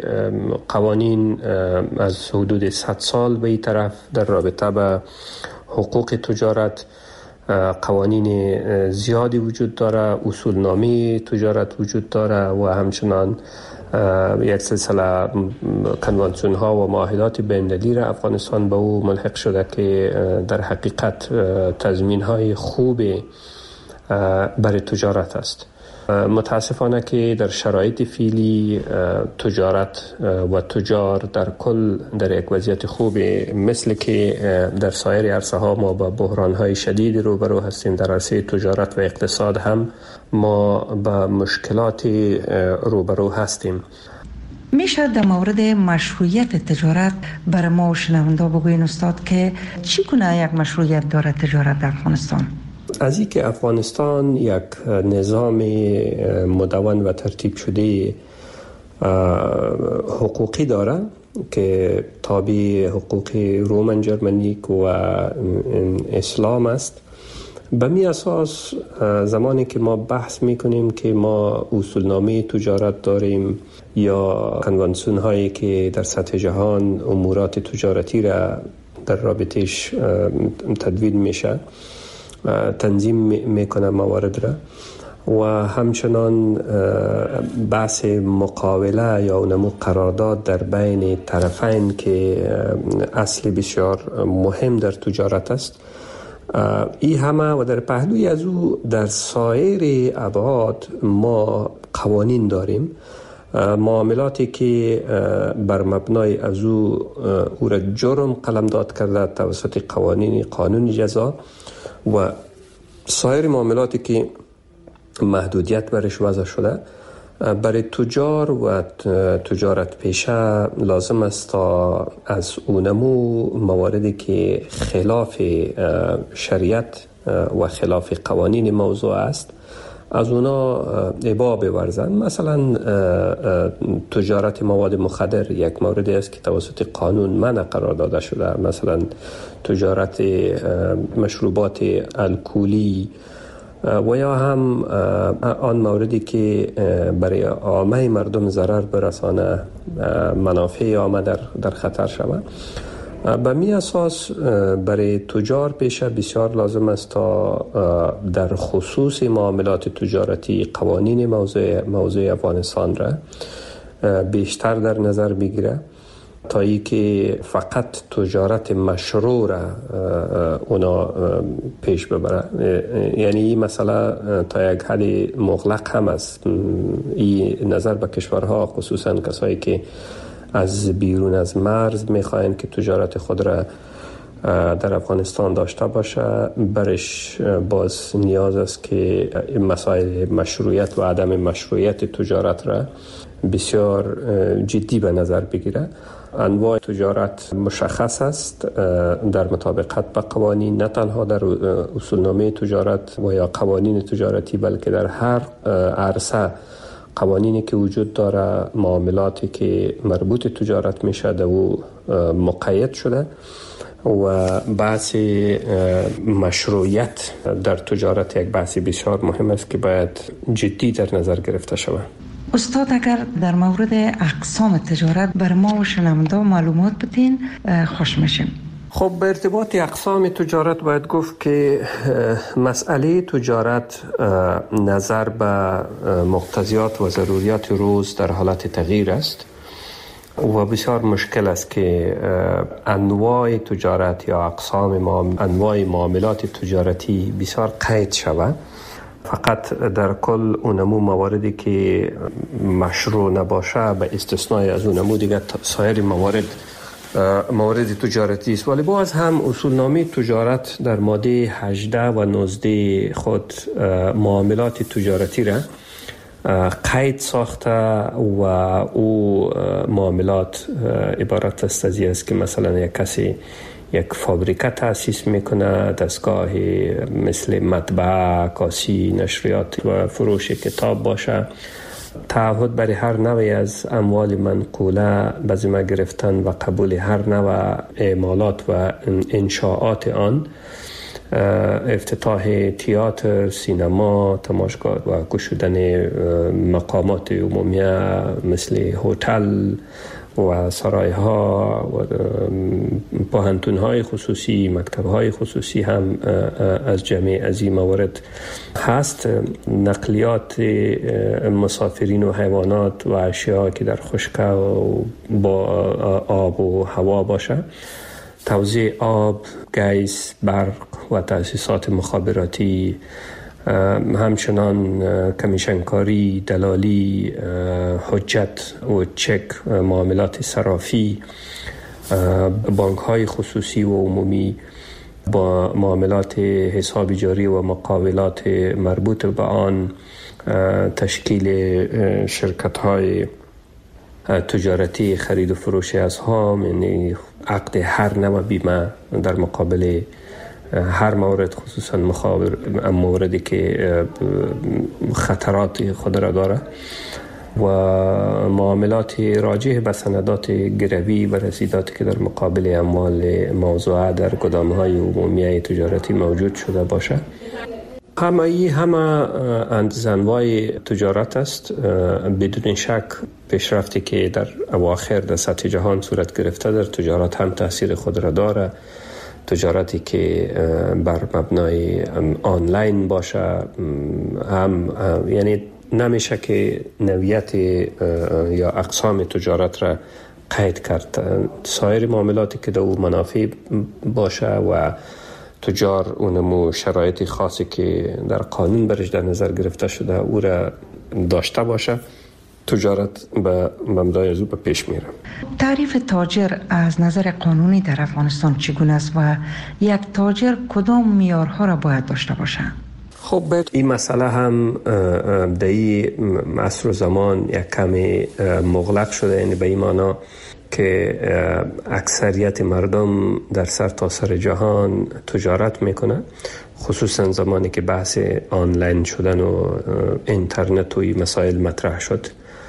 قوانین از حدود صد سال به این طرف در رابطه به حقوق تجارت قوانین زیادی وجود داره، اصولنامه تجارت وجود داره و همچنان یک سلسله کنوانسیون ها و معاهدات بین‌المللی را افغانستان به او ملحق شده که در حقیقت تضمین های خوب برای تجارت است. متاسفانه که در شرایط فعلی تجارت و تجار در کل در یک وضعیت خوب مثل که در سایر عرصه ها ما با بحران های شدید روبرو هستیم. در عرصه تجارت و اقتصاد هم ما با مشکلات روبرو هستیم. میشه در مورد مشروعیت تجارت برای ما و شنونده بگوین استاد که چی کنه یک مشروعیت داره تجارت در افغانستان؟ از این که افغانستان یک نظام مدون و ترتیب شده حقوقی داره که تابع حقوق رومن جرمنیک و اسلام است، به می اساس زمانی که ما بحث میکنیم که ما اصولنامه تجارت داریم یا کنوانسیون هایی که در سطح جهان امورات تجارتی را در رابطش تدوین میشه، تنظیم میکنه موارد را و همچنان بحث مقاوله یا اونمو قرارداد در بین طرفین که اصل بسیار مهم در تجارت است. این همه و در پهلوی از او در سایر ابعاد ما قوانین داریم، معاملاتی که بر مبنای از او او را جرم قلمداد کرده توسط قوانین قانون جزا و سایر معاملاتی که محدودیت برش وضع شده. برای تجار و تجارت پیشه لازم است تا از اونمو مواردی که خلاف شریعت و خلاف قوانین موضوع است از اونا ابا بورزن. مثلا تجارت مواد مخدر یک موردی است که توسط قانون منع قرار داده شده. مثلا تجارت مشروبات الکلی و یا هم آن موردی که برای عامه مردم ضرر برسانه، منافع عامه در در خطر شود. به می اساس برای تجار پیشه بسیار لازم است تا در خصوص معاملات تجارتی قوانین موضوع موضوع افغانستان را بیشتر در نظر بگیره تا ای که فقط تجارت مشروع را اونا پیش ببره. یعنی این مسئله تا یک حد مغلق هم است. این نظر به کشورها خصوصا کسایی که از بیرون از مرز میخواین که تجارت خود را در افغانستان داشته باشه، برش باز نیاز است که مسائل مشروعیت و عدم مشروعیت تجارت را بسیار جدی به نظر بگیره. انواع تجارت مشخص است در مطابقت با قوانین، نه تنها در اصولنامه تجارت و یا قوانین تجارتی بلکه در هر عرصه قوانینی که وجود داره، معاملاتی که مربوط تجارت میشه و مقید شده و بحث مشروعیت در تجارت یک بحث بسیار مهم است که باید جدی در نظر گرفته شود. استاد اگر در مورد اقسام تجارت بر ما و شنونده معلومات بدین خوش میشیم. خب به ارتباط اقسام تجارت باید گفت که مسئله تجارت نظر به مقتضیات و ضروریات روز در حالت تغییر است و بسیار مشکل است که انواع تجارت یا اقسام انواع معاملات تجارتی بسیار قید شود. فقط در کل اونمو مواردی که مشروع نباشه به استثنای از اونمو دیگه سایر موارد موارد تجارتی است. ولی باز هم اصولنامه تجارت در ماده هجده و نوزده خود معاملات تجارتی را قید ساخته و او معاملات عبارت است از است که مثلا یک کسی یک فابریکه تأسیس میکنه، دستگاه مثل مطبعه، کاسی، نشریات و فروش کتاب باشه، تعهد برای هر نوعی از اموال منقوله به ذمه گرفتن و قبول هر نوع اعمالات و انشاءات آن، افتتاح تئاتر، سینما، تماشاگاه و گشودن مقامات عمومیه مثل هتل و سرایها و پوهنتون‌های خصوصی، مکتب‌های خصوصی هم از جمعی از این موارد هست. نقلیات مسافرین و حیوانات و اشیاء که در خشک و با آب و هوا باشه، توزیع آب، گیس، برق و تأسیسات مخابراتی، همچنان کمیشنکاری، دلالی، حجت و چک، معاملات صرافی، بانک های خصوصی و عمومی، با معاملات حساب جاری و مقاولات مربوط به آن، تشکیل شرکت های تجارتی خرید و فروش اسهام، یعنی عقد هر نوع بیمه در مقابل هر مورد، خصوصا مخابر موردی که خطرات خود را داره، و معاملات راجع به سندات گروی و رسیداتی که در مقابل اموال موضوعه در گدام‌های عمومی تجارتی موجود شده باشه. همه ای همه انواع تجارت است. بدون شک پیشرفتی که در اواخر در سطح جهان صورت گرفته در تجارت هم تاثیر خود را داره. تجارتی که بر مبنای آنلاین باشه هم، یعنی نمیشه که نوعیت یا اقسام تجارت را قید کرد. سایر معاملاتی که در او منافع باشه و تجار اونمو شرایط خاصی که در قانون برش در نظر گرفته شده او را داشته باشه، تجارت به مبنای از او به پیش میره. تعریف تاجر از نظر قانونی در افغانستان چگونه است و یک تاجر کدام معیارها را باید داشته باشه؟ خب این مسئله هم در این عصر و زمان یک کمی مغلق شده، یعنی به این معنی که اکثریت مردم در سر تا سر جهان تجارت میکنه، خصوصا زمانی که بحث آنلاین شدن و اینترنت و این مسائل مطرح شد.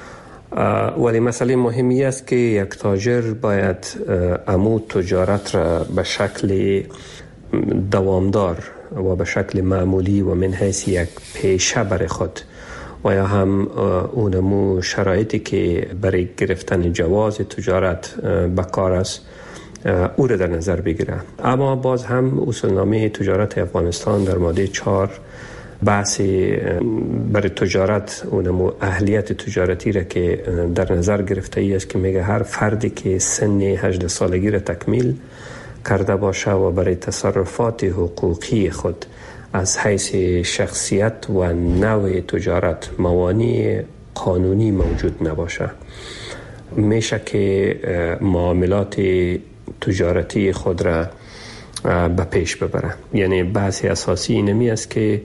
ولی مسئله مهمی است که یک تاجر باید امو تجارت را به شکل دوامدار و به شکل معمولی و من حیث یک پیشه برای خود و یا هم اونمو شرایطی که برای گرفتن جواز تجارت به کار است او را در نظر بگیره. اما باز هم اصولنامه تجارت افغانستان در ماده چهار بحث برای تجارت اونمو اهلیت تجارتی را که در نظر گرفته ای است که میگه هر فردی که سن هجده سالگی را تکمیل کرده باشه و برای تصرفات حقوقی خود از حیث شخصیت و نوع تجارت موانع قانونی موجود نباشه، میشه که معاملات تجارتی خود را به پیش ببره. یعنی بحث اساسی اینمی است که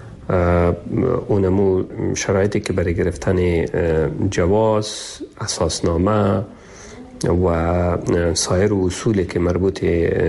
اونمو شرایطی که برای گرفتن جواز، اساسنامه و سایر اصولی که مربوط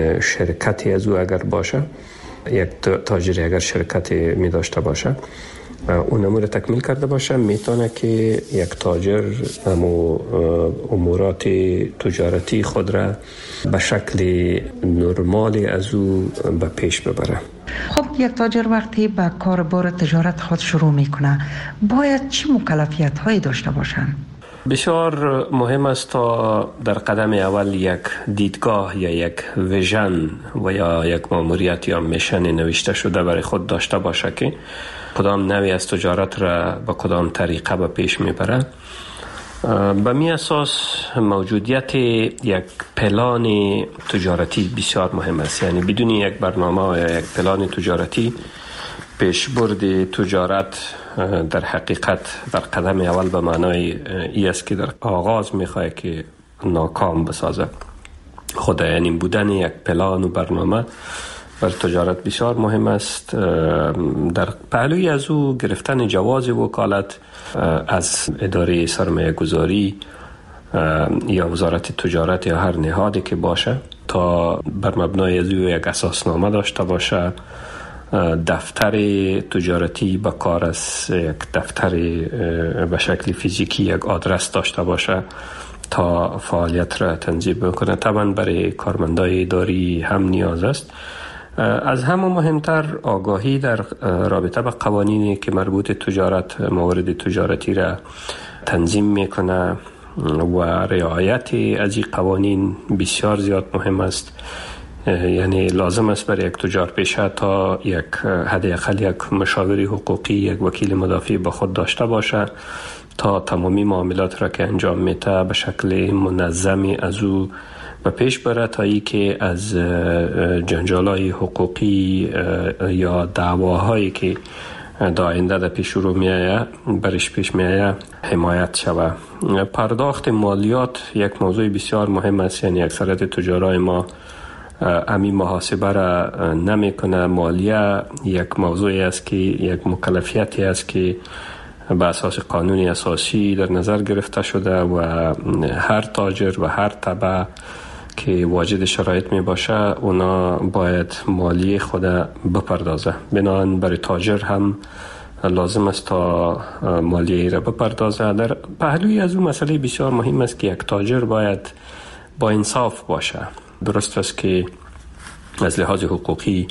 شرکتی از او اگر باشه، یک تاجری اگر شرکت می داشته باشه، اون امور تکمیل کرده باشه، میتونه که یک تاجر امو امورات تجارتی خود را به شکل نرمالی از او به پیش ببره. خب یک تاجر وقتی به کاربار تجارت خود شروع میکنه باید چه مکلفیت هایی داشته باشند؟ بسیار مهم است تا در قدم اول یک دیدگاه یا یک ویژن و یا یک ماموریت یا میشن نوشته شده برای خود داشته باشه که کدام نوعی از تجارت را با کدام طریقه به پیش میبره. به می اساس موجودیت یک پلان تجارتی بسیار مهم است. یعنی بدون یک برنامه یا یک پلان تجارتی پیشبرد تجارت در حقیقت در قدم اول به معنای ای است که در آغاز میخواه که ناکام بسازه. خود یعنی بودن یک پلان و برنامه بر تجارت بسیار مهم است. در پهلوی از او گرفتن جواز وکالت از اداره سرمایه گذاری یا وزارت تجارت یا هر نهادی که باشه تا بر مبنای از او یک اساسنامه داشته باشه، دفتر تجارتی به کار است، یک دفتر به شکل فیزیکی یک آدرس داشته باشه تا فعالیت را تنظیم بکنه. طبعا برای کارمندای اداری هم نیاز است. از همه مهمتر آگاهی در رابطه با قوانینی که مربوط تجارت موارد تجارتی را تنظیم میکنه و رعایت از این قوانین بسیار زیاد مهم است. یعنی لازم است برای یک تجار پیشه تا یک حداقل یک مشاور حقوقی، یک وکیل مدافع با خود داشته باشه تا تمامی معاملات را که انجام میده به شکل منظمی از او به پیش بره تا ای که از جنجالای حقوقی یا دعواهایی که در آینده در پیش رو میآید برش پیش میآید حمایت شود. پرداخت مالیات یک موضوع بسیار مهم است. یعنی اکثریت تجارای ما امی محاسبه را نمی کنه. مالیه یک موضوعی است که یک مکلفیتی است که به اساس قانونی اساسی در نظر گرفته شده و هر تاجر و هر تبع که واجد شرایط می باشه اونا باید مالیه خود بپردازه. بنابراین برای تاجر هم لازم است تا مالیه را بپردازه. در پهلوی از اون مسئله بسیار مهم است که یک تاجر باید با انصاف باشه. درست است که از لحاظ حقوقی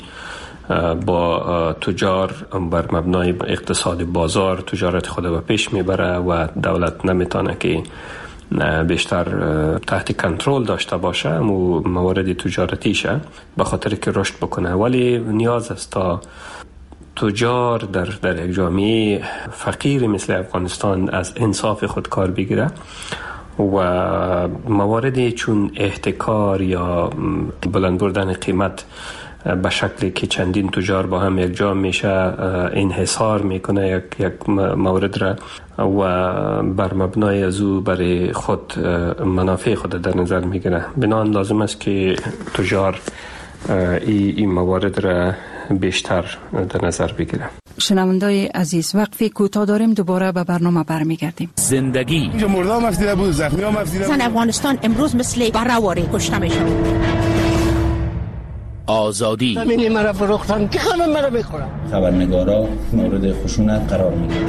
با تجار بر مبنای اقتصاد بازار تجارت خود به پیش میبره و دولت نمیتونه که بیشتر تحت کنترل داشته باشه و موارد تجارتیشه به خاطر که رشد بکنه. ولی نیاز است تا تجار در در یک جامعه فقیر مثل افغانستان از انصاف خود کار بگیره و مواردی چون احتکار یا بلند بردن قیمت به شکلی که چندین تجار با هم یک جا میشه انحصار میکنه یک یک مورد را و بر مبنای از او برای خود منافع خود در نظر میگیره. بنابراین لازم است که تجار این ای موارد را بیشتر در نظر بگیره. شنوندای عزیز، وقفی کوتاه داریم، دوباره به برنامه برمیگردیم. زندگی اینجا مردم افزیده بود، زخمی هم افزیده بود. زن افغانستان امروز مثل برهواری کشته میشه. آزادی همینی مرا فروختن که خانم مرا بخورم. خبرنگارا مورد خشونت قرار میگیرن.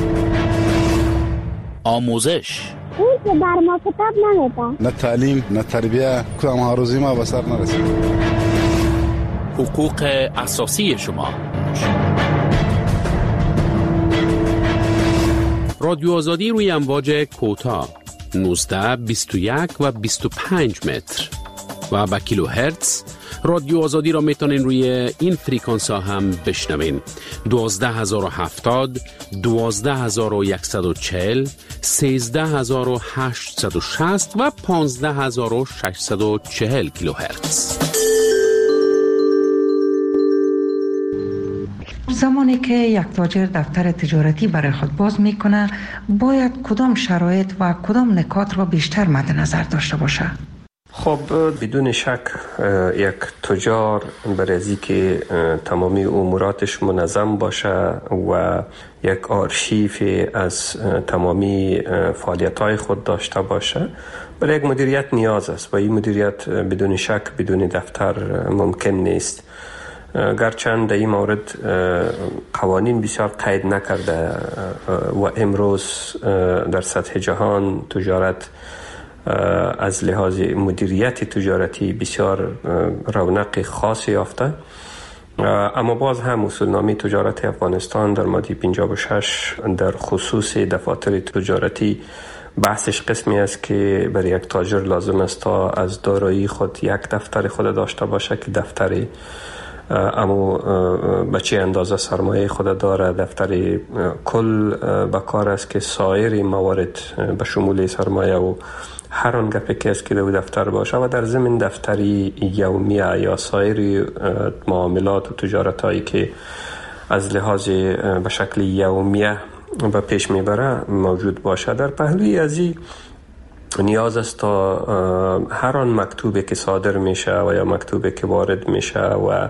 آموزش اون که بر ما کتاب نمیده. نه تعلیم نه تربیه کدام هاروزی ما به سر نرسید. حقوق اساسی شما. رادیو آزادی روی امواج کوتاه نوزده بیست و یک و بیست و پنج متر و با کیلو هرتز. رادیو آزادی را میتونین روی این فریکانس ها هم بشنوین. دوازده هزار و هفتاد، دوازده هزار و یکصد و چهل، سیزده هزار و هشتصد و شصت و پانزده هزار و ششصد و چهل کیلو هرتز. زمانی که یک تاجر دفتر تجارتی برای خود باز میکنه باید کدام شرایط و کدام نکات را بیشتر مد نظر داشته باشه؟ خب بدون شک یک تجار برای از اینکه تمامی اموراتش منظم باشه و یک آرشیف از تمامی فعالیت‌های خود داشته باشه برای یک مدیریت نیاز است و این مدیریت بدون شک بدون دفتر ممکن نیست. گرچند در این مورد قوانین بسیار قید نکرده و امروز در سطح جهان تجارت از لحاظ مدیریت تجارتی بسیار رونق خاصی یافته، اما باز هم اصولنامه تجارت افغانستان در ماده پنجاه و شش در خصوص دفاتر تجارتی بحثش قسمی است که برای یک تاجر لازم است تا از دارایی خود یک دفتر خود داشته باشه که دفتر اما به چه اندازه سرمایه خود داره، دفتر کل به کار است که سایر موارد به شمول سرمایه و هر آن گپی که است که در دفتر باشه و در ضمن دفتری یومیه یا سایر معاملات و تجارت هایی که از لحاظ به شکل یومیه به پیش میبره موجود باشه. در پهلوی از این نیاز است تا هر آن مکتوبی که صادر میشه و یا مکتوبی که وارد میشه و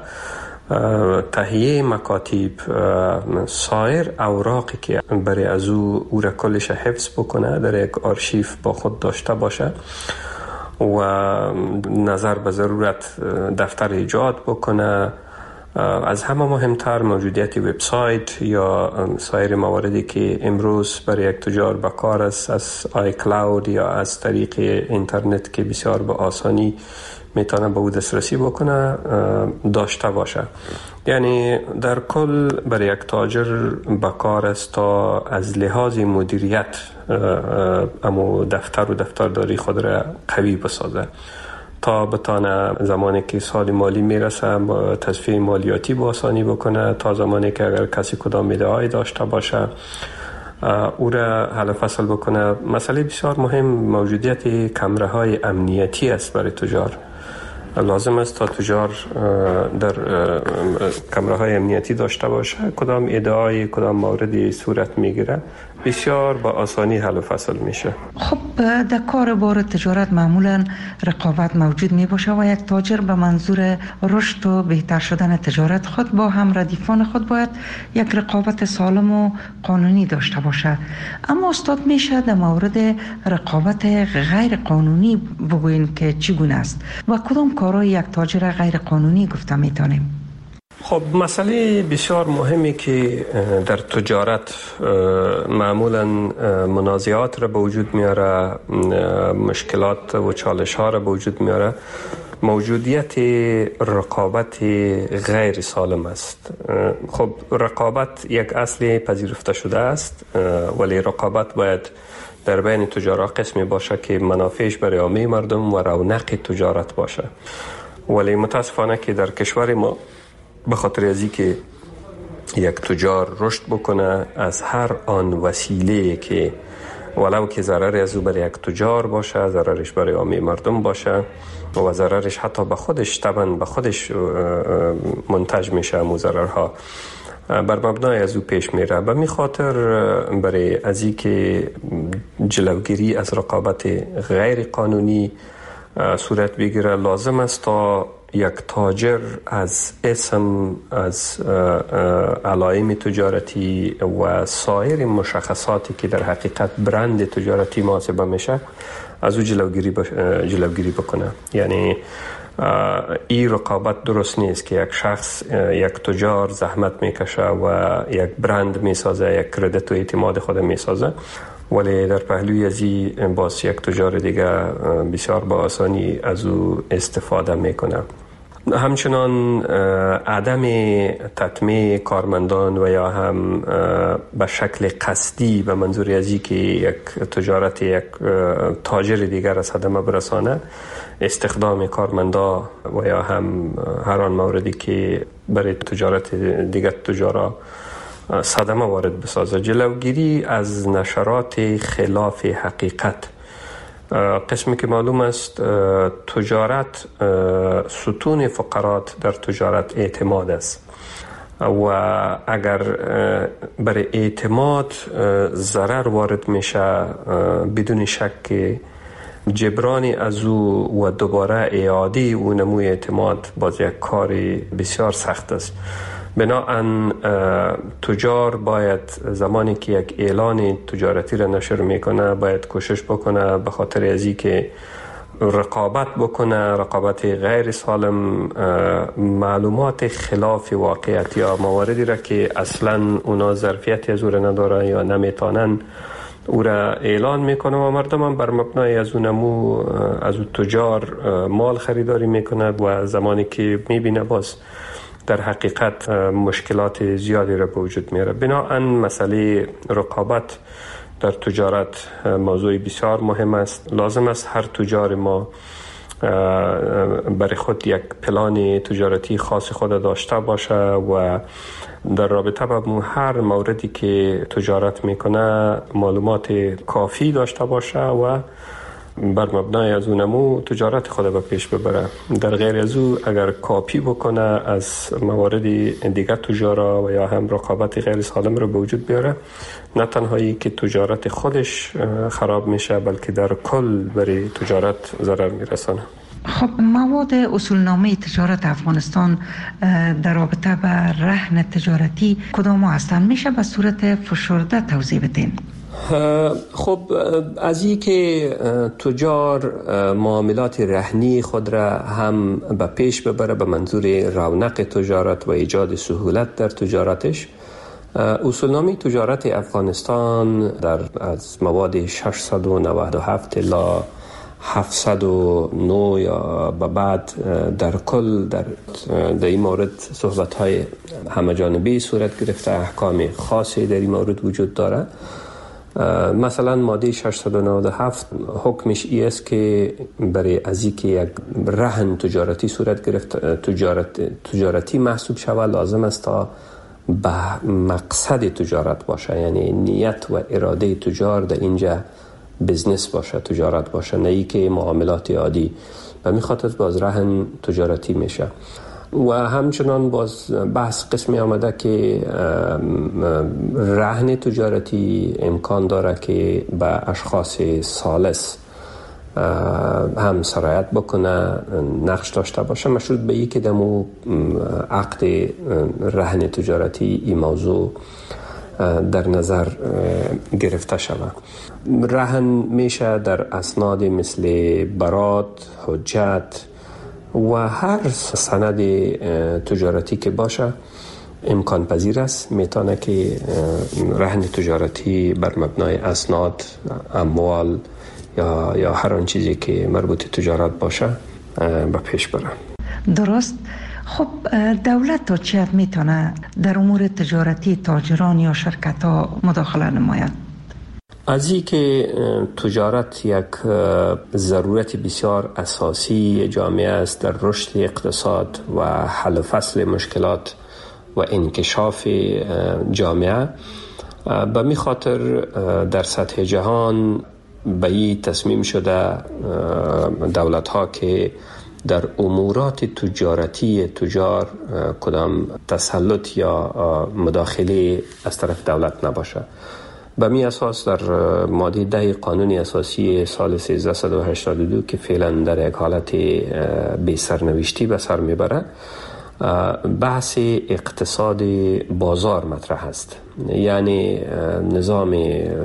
تهیه مکاتب سایر اوراقی که برای از او او را کلش حفظ بکنه در یک آرشیف با خود داشته باشه و نظر به ضرورت دفتر ایجاد بکنه. از همه مهمتر موجودیت وبسایت یا سایر مواردی که امروز برای یک تجار به کار است از آی کلاود یا از طریق اینترنت که بسیار به آسانی میتونه به او دسترسی بکنه داشته باشه. یعنی در کل برای یک تاجر به کار است تا از لحاظ مدیریت اما دفتر و دفترداری خود را قوی بسازه تا بتانه زمانی که سال مالی میرسه با تصفیه مالیاتی با آسانی بکنه، تا زمانی که اگر کسی کدام ایده‌ای داشته باشه او را حل فصل بکنه. مسئله بسیار مهم موجودیت کمره های امنیتی است برای تجار. لازم است تا تجار در کمره های امنیتی داشته باشه، کدام ایده‌ای کدام موردی صورت میگیره بسیار با آسانی حل و فصل میشه. خب در کار بار تجارت معمولا رقابت موجود می باشه و یک تاجر به منظور رشد و بهتر شدن تجارت خود با هم ردیفان خود باید یک رقابت سالم و قانونی داشته باشه. اما استاد میشه در مورد رقابت غیر قانونی بگوین که چگونه است و کدام کارهای یک تاجر غیر قانونی گفته میتونیم؟ خب مسئله بسیار مهمی که در تجارت معمولا منازعات را به وجود میاره، مشکلات و چالش ها را به وجود میاره، موجودیت رقابت غیر سالم است. خب رقابت یک اصل پذیرفته شده است، ولی رقابت باید در بین تجارت قسمی باشه که منافعش برای عامه مردم و رونق تجارت باشه. ولی متاسفانه که در کشور ما به خاطر ازی که یک تجار رشد بکنه از هر آن وسیله که ولو که ضرر از او برای یک تجار باشه، ضررش برای عامه مردم باشه و ضررش حتی به خودش طبعا به خودش منتج میشه، مو ضررها بر مبنای از او پیش میره. به می خاطر برای ازی که جلوگیری از رقابت غیر قانونی صورت بگیره لازم است تا یک تاجر از اسم، از علائم تجارتی و سایر مشخصاتی که در حقیقت برند تجارتی محاسبه میشه از او جلوگیری جلوگیری بکنه. یعنی این رقابت درست نیست که یک شخص، یک تجار زحمت میکشه و یک برند میسازه، یک کردیت و اعتماد خود میسازه، ولی در پهلوی ازی باز یک تجار دیگه بسیار با آسانی از او استفاده میکنه. همچنان عدم تطمیع کارمندان و یا هم به شکل قصدی به منظور ازی که یک تجارت یک تاجر دیگر از صدمه برسانه، استخدام کارمندا و یا هم هر آن موردی که برای تجارت دیگر تجارا صدمه وارد بسازه. جلوگیری از نشرات خلاف حقیقت. قسمی که معلوم است تجارت، ستون فقرات در تجارت اعتماد است و اگر برای اعتماد ضرر وارد میشه بدون شک جبرانی از او و دوباره اعاده او نموی اعتماد باز یک کاری بسیار سخت است. بناهن تجار باید زمانی که یک اعلان تجارتی را نشر میکنه باید کوشش بکنه به خاطر ازی که رقابت بکنه، رقابت غیر سالم، معلومات خلاف واقعیت یا مواردی را که اصلا اونا ظرفیتی از او را نداره یا نمیتونن او را اعلان میکنه و مردم هم بر مبنای از اونمو از اون تجار مال خریداری میکنه و زمانی که میبینه باز در حقیقت مشکلات زیادی را به وجود میاره. بنابراین مسئله رقابت در تجارت موضوع بسیار مهم است. لازم است هر تجار ما برای خود یک پلان تجارتی خاص خود داشته باشه و در رابطه با هر موردی که تجارت میکنه معلومات کافی داشته باشه و بر مبنای از اونمو تجارت خود به پیش ببره. در غیر از او اگر کاپی بکنه از موارد دیگر تجارا و یا هم رقابت غیر سالم رو به وجود بیاره، نه تنهایی که تجارت خودش خراب میشه بلکه در کل برای تجارت ضرر میرسانه. خب مواد اصولنامه تجارت افغانستان در رابطه با رهن تجارتی کدام هستند؟ میشه به صورت فشرده توضیح بدین؟ خب از این که تجار معاملات رهنی خود را هم به پیش ببره به منظور رونق تجارت و ایجاد سهولت در تجارتش، اصولنامه تجارت افغانستان در از مواد ششصد و نود و هفت الی هفتصد و نه یا به بعد در کل در در این مورد صحبت‌های همه جانبی صورت گرفته، احکام خاصی در این مورد وجود داره. مثلا ماده ششصد و نود و هفت حکمش ای است که برای از اینکه یک رهن تجارتی صورت گرفت تجارت تجارتی محسوب شود لازم است تا به مقصد تجارت باشه، یعنی نیت و اراده تجار در اینجا بزنس باشه، تجارت باشه، نه ای که معاملات عادی. و می خاطر باز رهن تجارتی میشه. و همچنان باز بحث قسمی آمده که رهن تجارتی امکان داره که به اشخاص ثالث هم سرایت بکنه، نقش داشته باشه، مشروط به این که دمو عقد رهن تجارتی این موضوع در نظر گرفته شود. رهن میشه در اسناد مثل برات، حجت و هر سند تجارتی که باشه امکان پذیر است. میتونه که رهن تجارتی بر مبنای اسناد، اموال یا یا هر آن چیزی که مربوط تجارت باشه به پیش بره. درست. خب دولت تا چه حد میتونه در امور تجارتی تاجران یا شرکت ها مداخله نماید؟ از این که تجارت یک ضرورت بسیار اساسی جامعه است در رشد اقتصاد و حل و فصل مشکلات و انکشاف جامعه، به می خاطر در سطح جهان به این تصمیم شده دولت ها که در امورات تجارتی تجار کدام تسلط یا مداخله از طرف دولت نباشه. به می اساس در ماده ده قانون اساسی سال سیزده و هشتاد و دو که فعلا در یک حالت بی سرنوشتی به سر میبره، بحث اقتصاد بازار مطرح است. یعنی نظام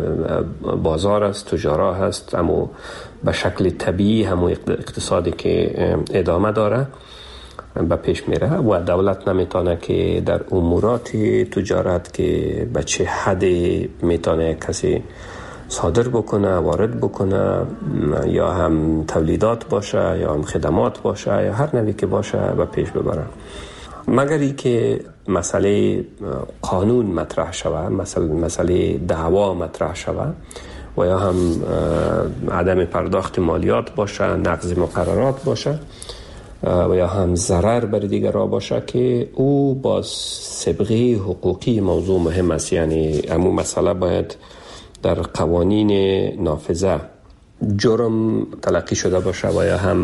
بازار است، تجارت هست، اما به شکل طبیعی همون اقتصادی که ادامه داره به پیش میره و دولت نمیتونه که در امورات تجارت که به چه حد میتونه کسی صادر بکنه، وارد بکنه، یا هم تولیدات باشه یا هم خدمات باشه یا هر نوعی که باشه به پیش ببره، مگر ای که مسئله قانون مطرح شود، مسئله مسئله دعوا مطرح شود و یا هم عدم پرداخت مالیات باشه، نقض مقررات باشه و یا هم ضرر بر دیگران باشه که او باز سابقه حقوقی موضوع مهم است. یعنی همون مسئله باید در قوانین نافذه جرم تلقی شده باشه و یا هم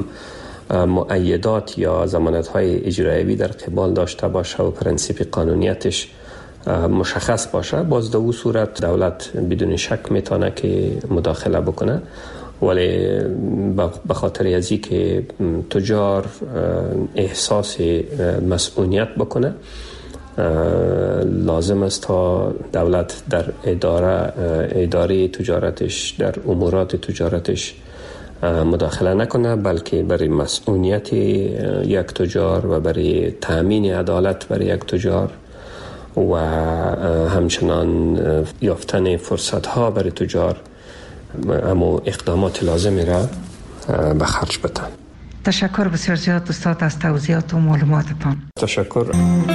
مؤیدات یا ضمانت‌های اجرایی در قبال داشته باشه و پرنسیپ قانونیتش مشخص باشه. باز در اون صورت دولت بدون شک میتونه که مداخله بکنه، ولی به خاطر ازی که تجار احساس مسئولیت بکنه لازم است تا دولت در اداره اداره تجارتش، در امورات تجارتش مداخله نکنه، بلکه برای مسئولیت یک تجار و برای تأمین عدالت برای یک تجار و همچنان یافتن فرصت ها برای تجار اما اقدامات لازمی را به خرج بدن. تشکر بسیار زیاد استاد از توضیحات و معلوماتتان. تشکر.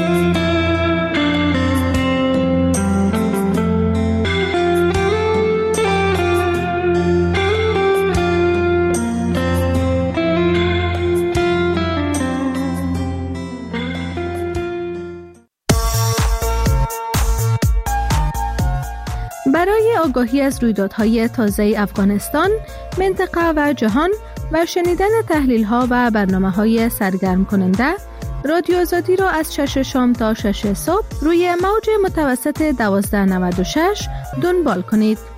برای آگاهی از رویدادهای تازه افغانستان، منطقه و جهان و شنیدن تحلیل‌ها و برنامه‌های سرگرم کننده، رادیو آزادی را از شش شام تا شش صبح روی موج متوسط دوازده نود و شش دنبال کنید.